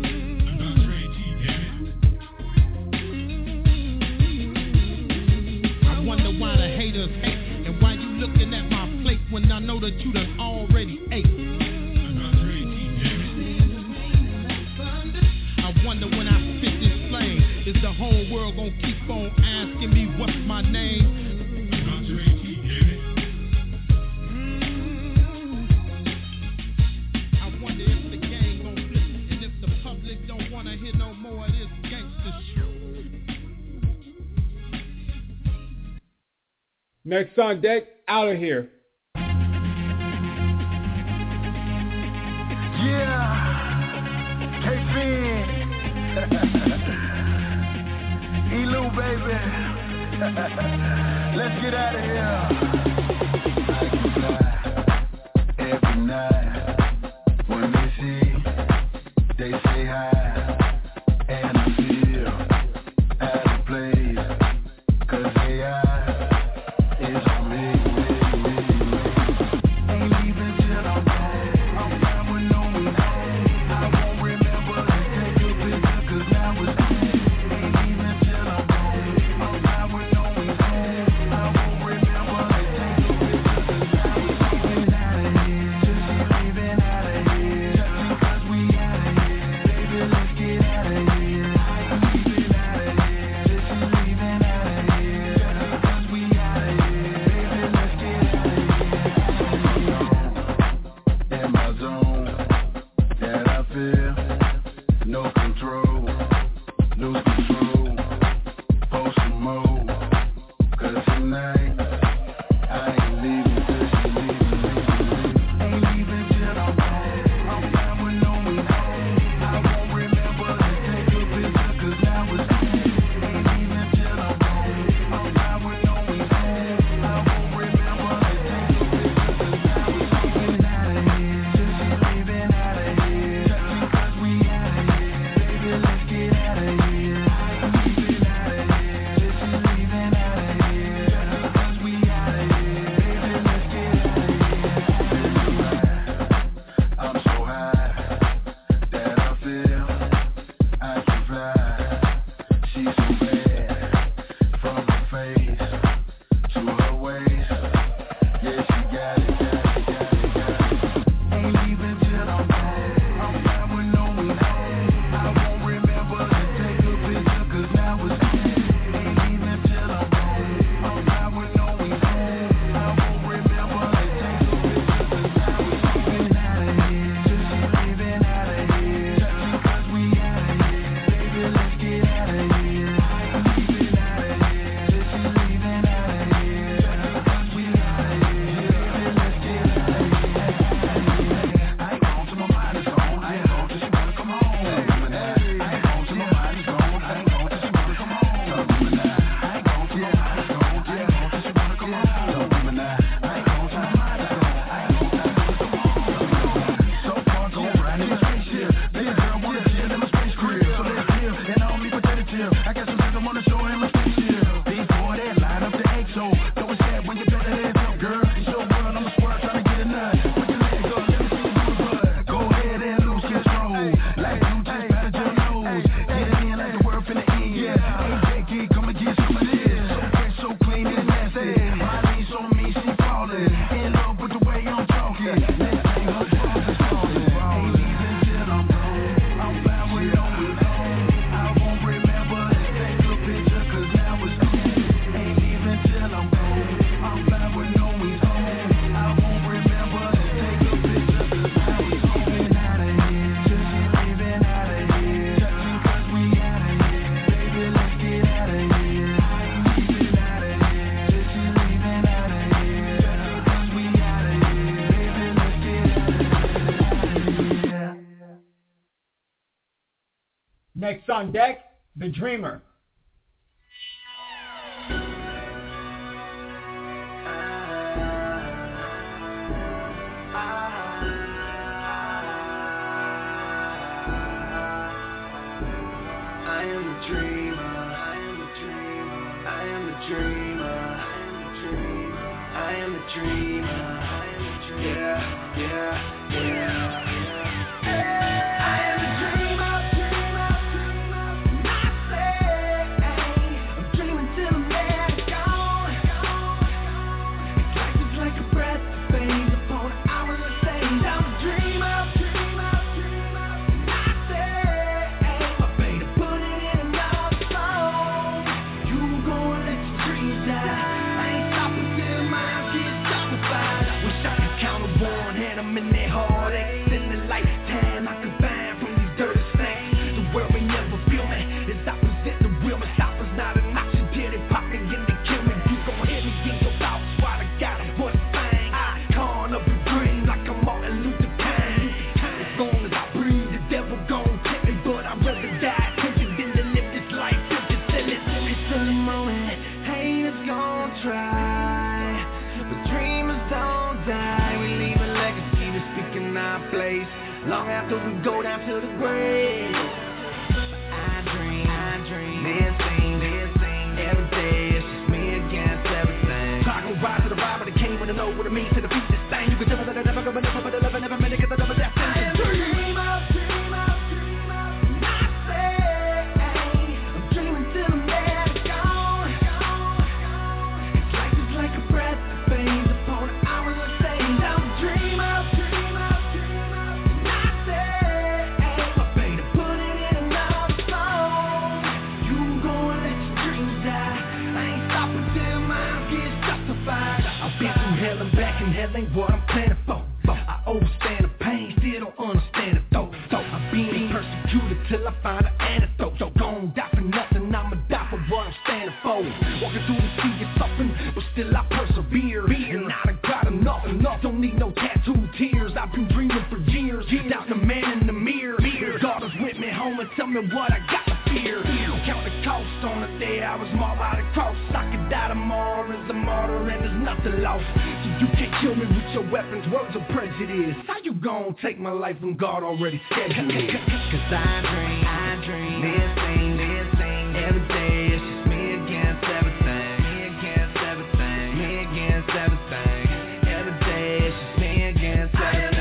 I wonder why the haters hate, and why you looking at my plate when I know that you done already ate. I wonder when I spit this flame, is the whole world gonna keep on asking me what's my name? I wonder if the game gon' flip, and if the public don't wanna hear no more of this gangster shit. Next on deck, out of here. Yeah, K-Fin, E-Lou, baby. Let's get out of here. I can fly every night. When they see, they say hi. And I feel out of place. Cause they are is on me. Ain't leaving till I'm gone. I'm fine with no one. I won't remember to take a picture cause now it's gone. Ain't leaving till I'm gone. I'm fine with no one. I won't remember to take a picture cause now it's leaving out of here. Just leaving out of here. Just because we out of here. Baby, let's get out of here. Leaving out of here. Just leaving out of here. Just because we out of here. Baby, let's get out of here. In my zone, that I feel no control, lose control, post some more. Cause tonight I ain't leaving till she leaving, leaving, leaving. Ain't leaving till I'm gone. I'm fine with no one. I won't remember to take a picture cause now it's gone. Ain't leaving till I'm gone. I'm fine with no one. I won't remember to take a picture cause now it's leaving out of here. Just leaving out of here. Just because we out of here. Baby, let's get out of here. Leaving out of here. Just leaving out of here. Just because we out of here. Baby, let's get out of here. I'm so high that I feel I can fly. She's so bad from her face to her waist. Yeah, she got it, got it, got it, got it. Ain't leaving till I'm gone. I'm fine with no one. I won't remember to take a picture cause now it's gone. Ain't leaving till I'm gone. I'm fine with no one. I won't remember to take a picture cause now it's leaving out of here. Just leaving out of here. Just because we out of here. Baby, let's get out of here. Leaving out of here. Just leaving out of here. Just because we out of here. Baby, let's get out of here. I ain't gone till my mind is gone. I ain't gone till she wanna come home. I ain't gone till my mind is gone. I ain't gone till she wanna come home. I ain't gone till my mind is gone. I ain't gone till she wanna come home. I ain't gone till my mind is gone. I ain't gone till she wanna come home. So far gone riding in a spaceship. This girl wanna chill in my space crib. So let's chill and I don't be protective. I got some things I wanna show him my spaceship. These boy that line up the X O. Know it's sad when you throw that ass up, girl. You so good, I'ma squirt trying to get a nut. Put your legs up, let me see you do it, bud. Go ahead and lose control. Like you just patted your nose. Get it in like the world finna end. Yeah, hey Becky, come and get some of this. So fresh, so clean, it's nasty. My leash on me, she falling. In love with the way I'm talking. Next thing her balls is falling. Ain't leaving till I'm gone. I'm fine with no one. I won't remember to take a picture cause now it's gone. Ain't leaving till I'm gone. I'm fine with no one. I won't remember to take a picture cause now it's leaving out of here. Just leaving out of here. Just because we out of here. Baby, let's get out of here. Leaving out of here. Just leaving out of here. Just because we out of here. Baby, let's get out of here. Next on deck, The Dreamer. I am the dreamer. I am the dreamer. I am the dreamer. I am the dreamer. Yeah, yeah, yeah. I am the dreamer. I say, I'm dreaming till I'm dead gone. Life is like a breath that fades upon hours of days. I'm a dreamer. I say, I paid to put it in another song. You gon' let your dreams die. I ain't stopping till mine gets justified. Wish I could count a one, hand 'em in their heartaches in the lifetime. I could find from these dirty cause we go down to the grave. I dream, I dream, then sing, then sing, every day it's just me against everything. So I go rise to the vibe of the king when I know what it means to defeat this thing. You can never let it never go, but never, but never, never minute, cause I never that thing. I dream out, dream out, dream out, and I say, I'm dreaming till I'm dead, gone. It's like, it's like a breath that fades upon an hour of days. I'm dream out, dream out, dream out, and I say, my baby, put it in another song. You gonna let your dreams die. I ain't stopping till mine gets justified. I've been through hell and back, and hell ain't what I'm planning for. I overstand the pain, still don't understand it though. So I'm being persecuted till I find an antidote. So gon' die for nothing, I'ma die for what I'm standing for. Walking through the sea of suffering, but still I persevere. And I done got enough, enough. Don't need no tattooed tears. I've been dreaming for years. Doubt the man in the mirror. God is with me home and tell me what I got to fear. Count the cost on the day I was marked by the cross. I could die tomorrow as a martyr and there's nothing lost. So you can't kill me with your weapons, words of prejudice. How you gon' take my life when God already scheduled it? Cause I dream, I dream, this thing, this thing, every day it's just me against everything. Me against everything, me against everything. Every day it's just me against everything.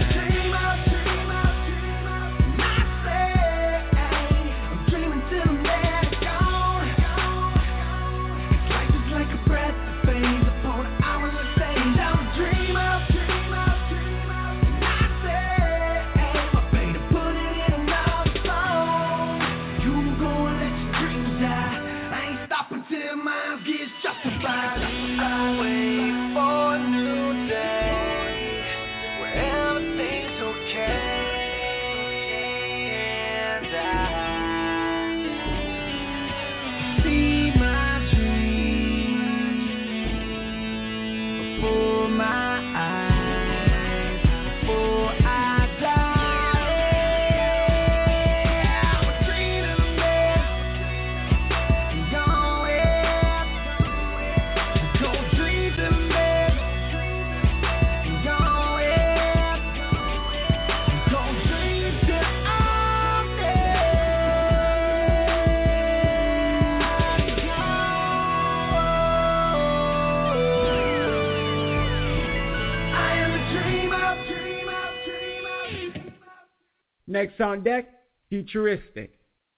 Next on deck, Futuristic.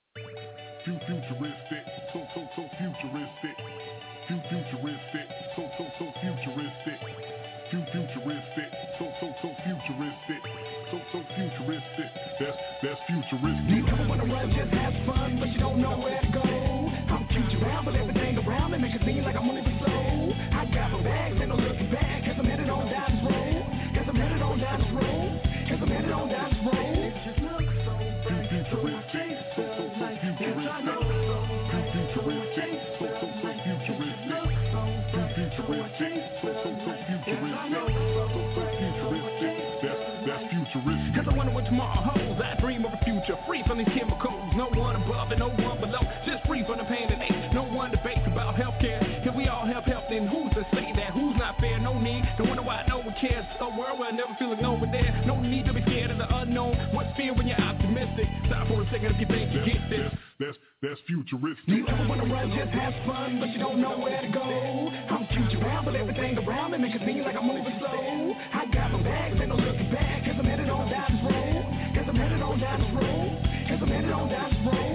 Futuristic, so, so, so futuristic. Futuristic, so, so, so futuristic. Futuristic, so, so, so futuristic. So, so futuristic, that's, that's futuristic. You never wanna run, just have fun, but you don't know where to go. I'm future around, but everything around me make it seem like I'm moving slow. I got my bags, ain't no looking back, cause I'm headed on down this road. Cause I'm headed on down this road. Cause I'm headed on down this road. Futuristic, so, so, so futuristic. Futuristic, so, so, so futuristic. Futuristic, so, so, so futuristic. So, so futuristic, that's, that's futuristic. Cause I wonder what tomorrow holds. I dream of a future free from these chemicals. No one above and no one below. Just free from the pain and ache. No one debates about healthcare. If we all have health, then who's to say that? Who's not fair? No need. Don't wonder why no one cares. A world where I never feel like no one there. No need to be scared of the unknown. What's fear when you're optimistic? Stop for a second if you think you get this. That's, that's futuristic. You never wanna run, just have fun, but you don't know where to go. I'm future around, but everything around me make it seem like I'm moving slow. I got my bags, ain't no looking back, cause I'm headed on down this road. Cause I'm headed on down this road. Cause I'm headed on down this road.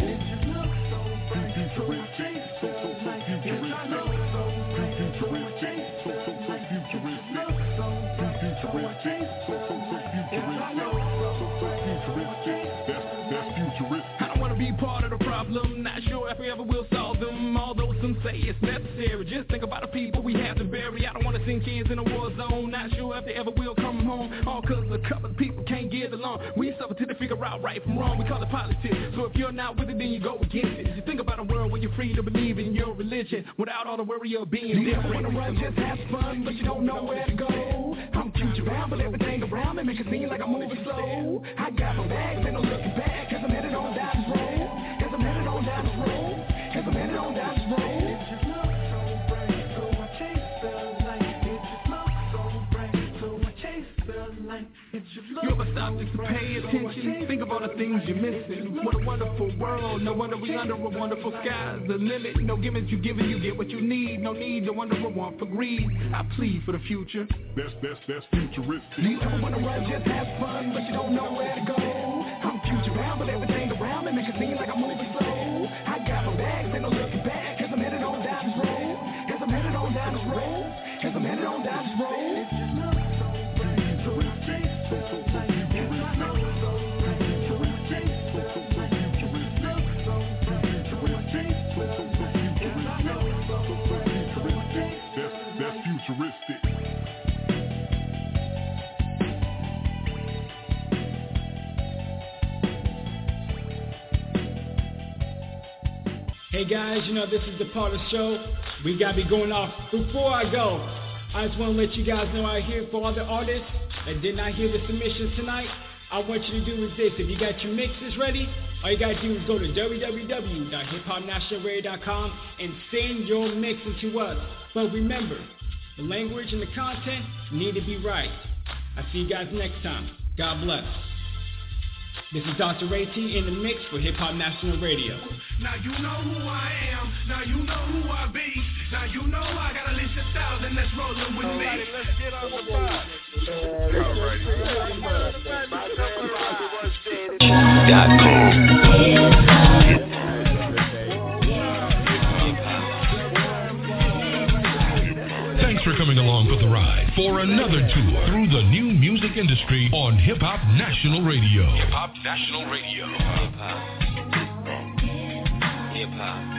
Futuristic, so, so, so futuristic. Futuristic, so, so, so futuristic. Futuristic, so, so, so futuristic. So, so futuristic, that's, that's futuristic. I don't wanna be part of the problem, not sure if we ever will solve them. Although some say it's necessary, just think about the people we have to bury. I don't wanna send kids in a war zone, not sure if they ever will come home. All cause a couple of people can't get along. We suffer till they figure out right from wrong, we call it politics. So if you're not with it, then you go against it. You think about a world where you're free to believe in your religion without all the worry of being you different. You wanna run, just have fun, but you don't know where to go. I'm future around, but everything around me make it seem like I'm moving slow. I got my bags, ain't no looking back, cause I'm headed on down this road. Cause I'm headed on down this road. Cause I'm headed on down this road. It just looks so bright, so I chase the light. It just looks so bright, so I chase the light. It just looks you ever stop just to pay attention? Think of things you're missing. What a wonderful world, no wonder we under a wonderful sky. The limit, no gimmicks you giving, you get what you need. No need to wonder or want for greed. I plead for the future. That's, that's, that's futuristic. You don't wanna run, just have fun, but you don't know where to go. I'm future bound, but everything around me makes it seem like I'm moving slow. I got my bags, ain't no looking back, cause I'm headed on down this road. Cause I'm headed on down this road. Cause I'm headed on down this road. Futuristic. Hey guys, you know this is the part of the show we gotta be going off. Before I go, I just want to let you guys know out here for all the artists that did not hear the submissions tonight, I want you to do is this. If you got your mixes ready, all you gotta do is go to w w w dot hip hop national radio dot com and send your mixes to us. But remember, the language and the content need to be right. I'll see you guys next time. God bless. This is Doctor Ray T in the mix for Hip Hop National Radio. Now you know who I am. Now you know who I be. Now you know I got a list of thousand that's rolling with me. Alrighty, let's get on the ride. Dot com. Thanks for coming along for the ride for another tour through the new music industry on Hip Hop National Radio. Hip Hop National Radio. Hip Hop. Hip Hop.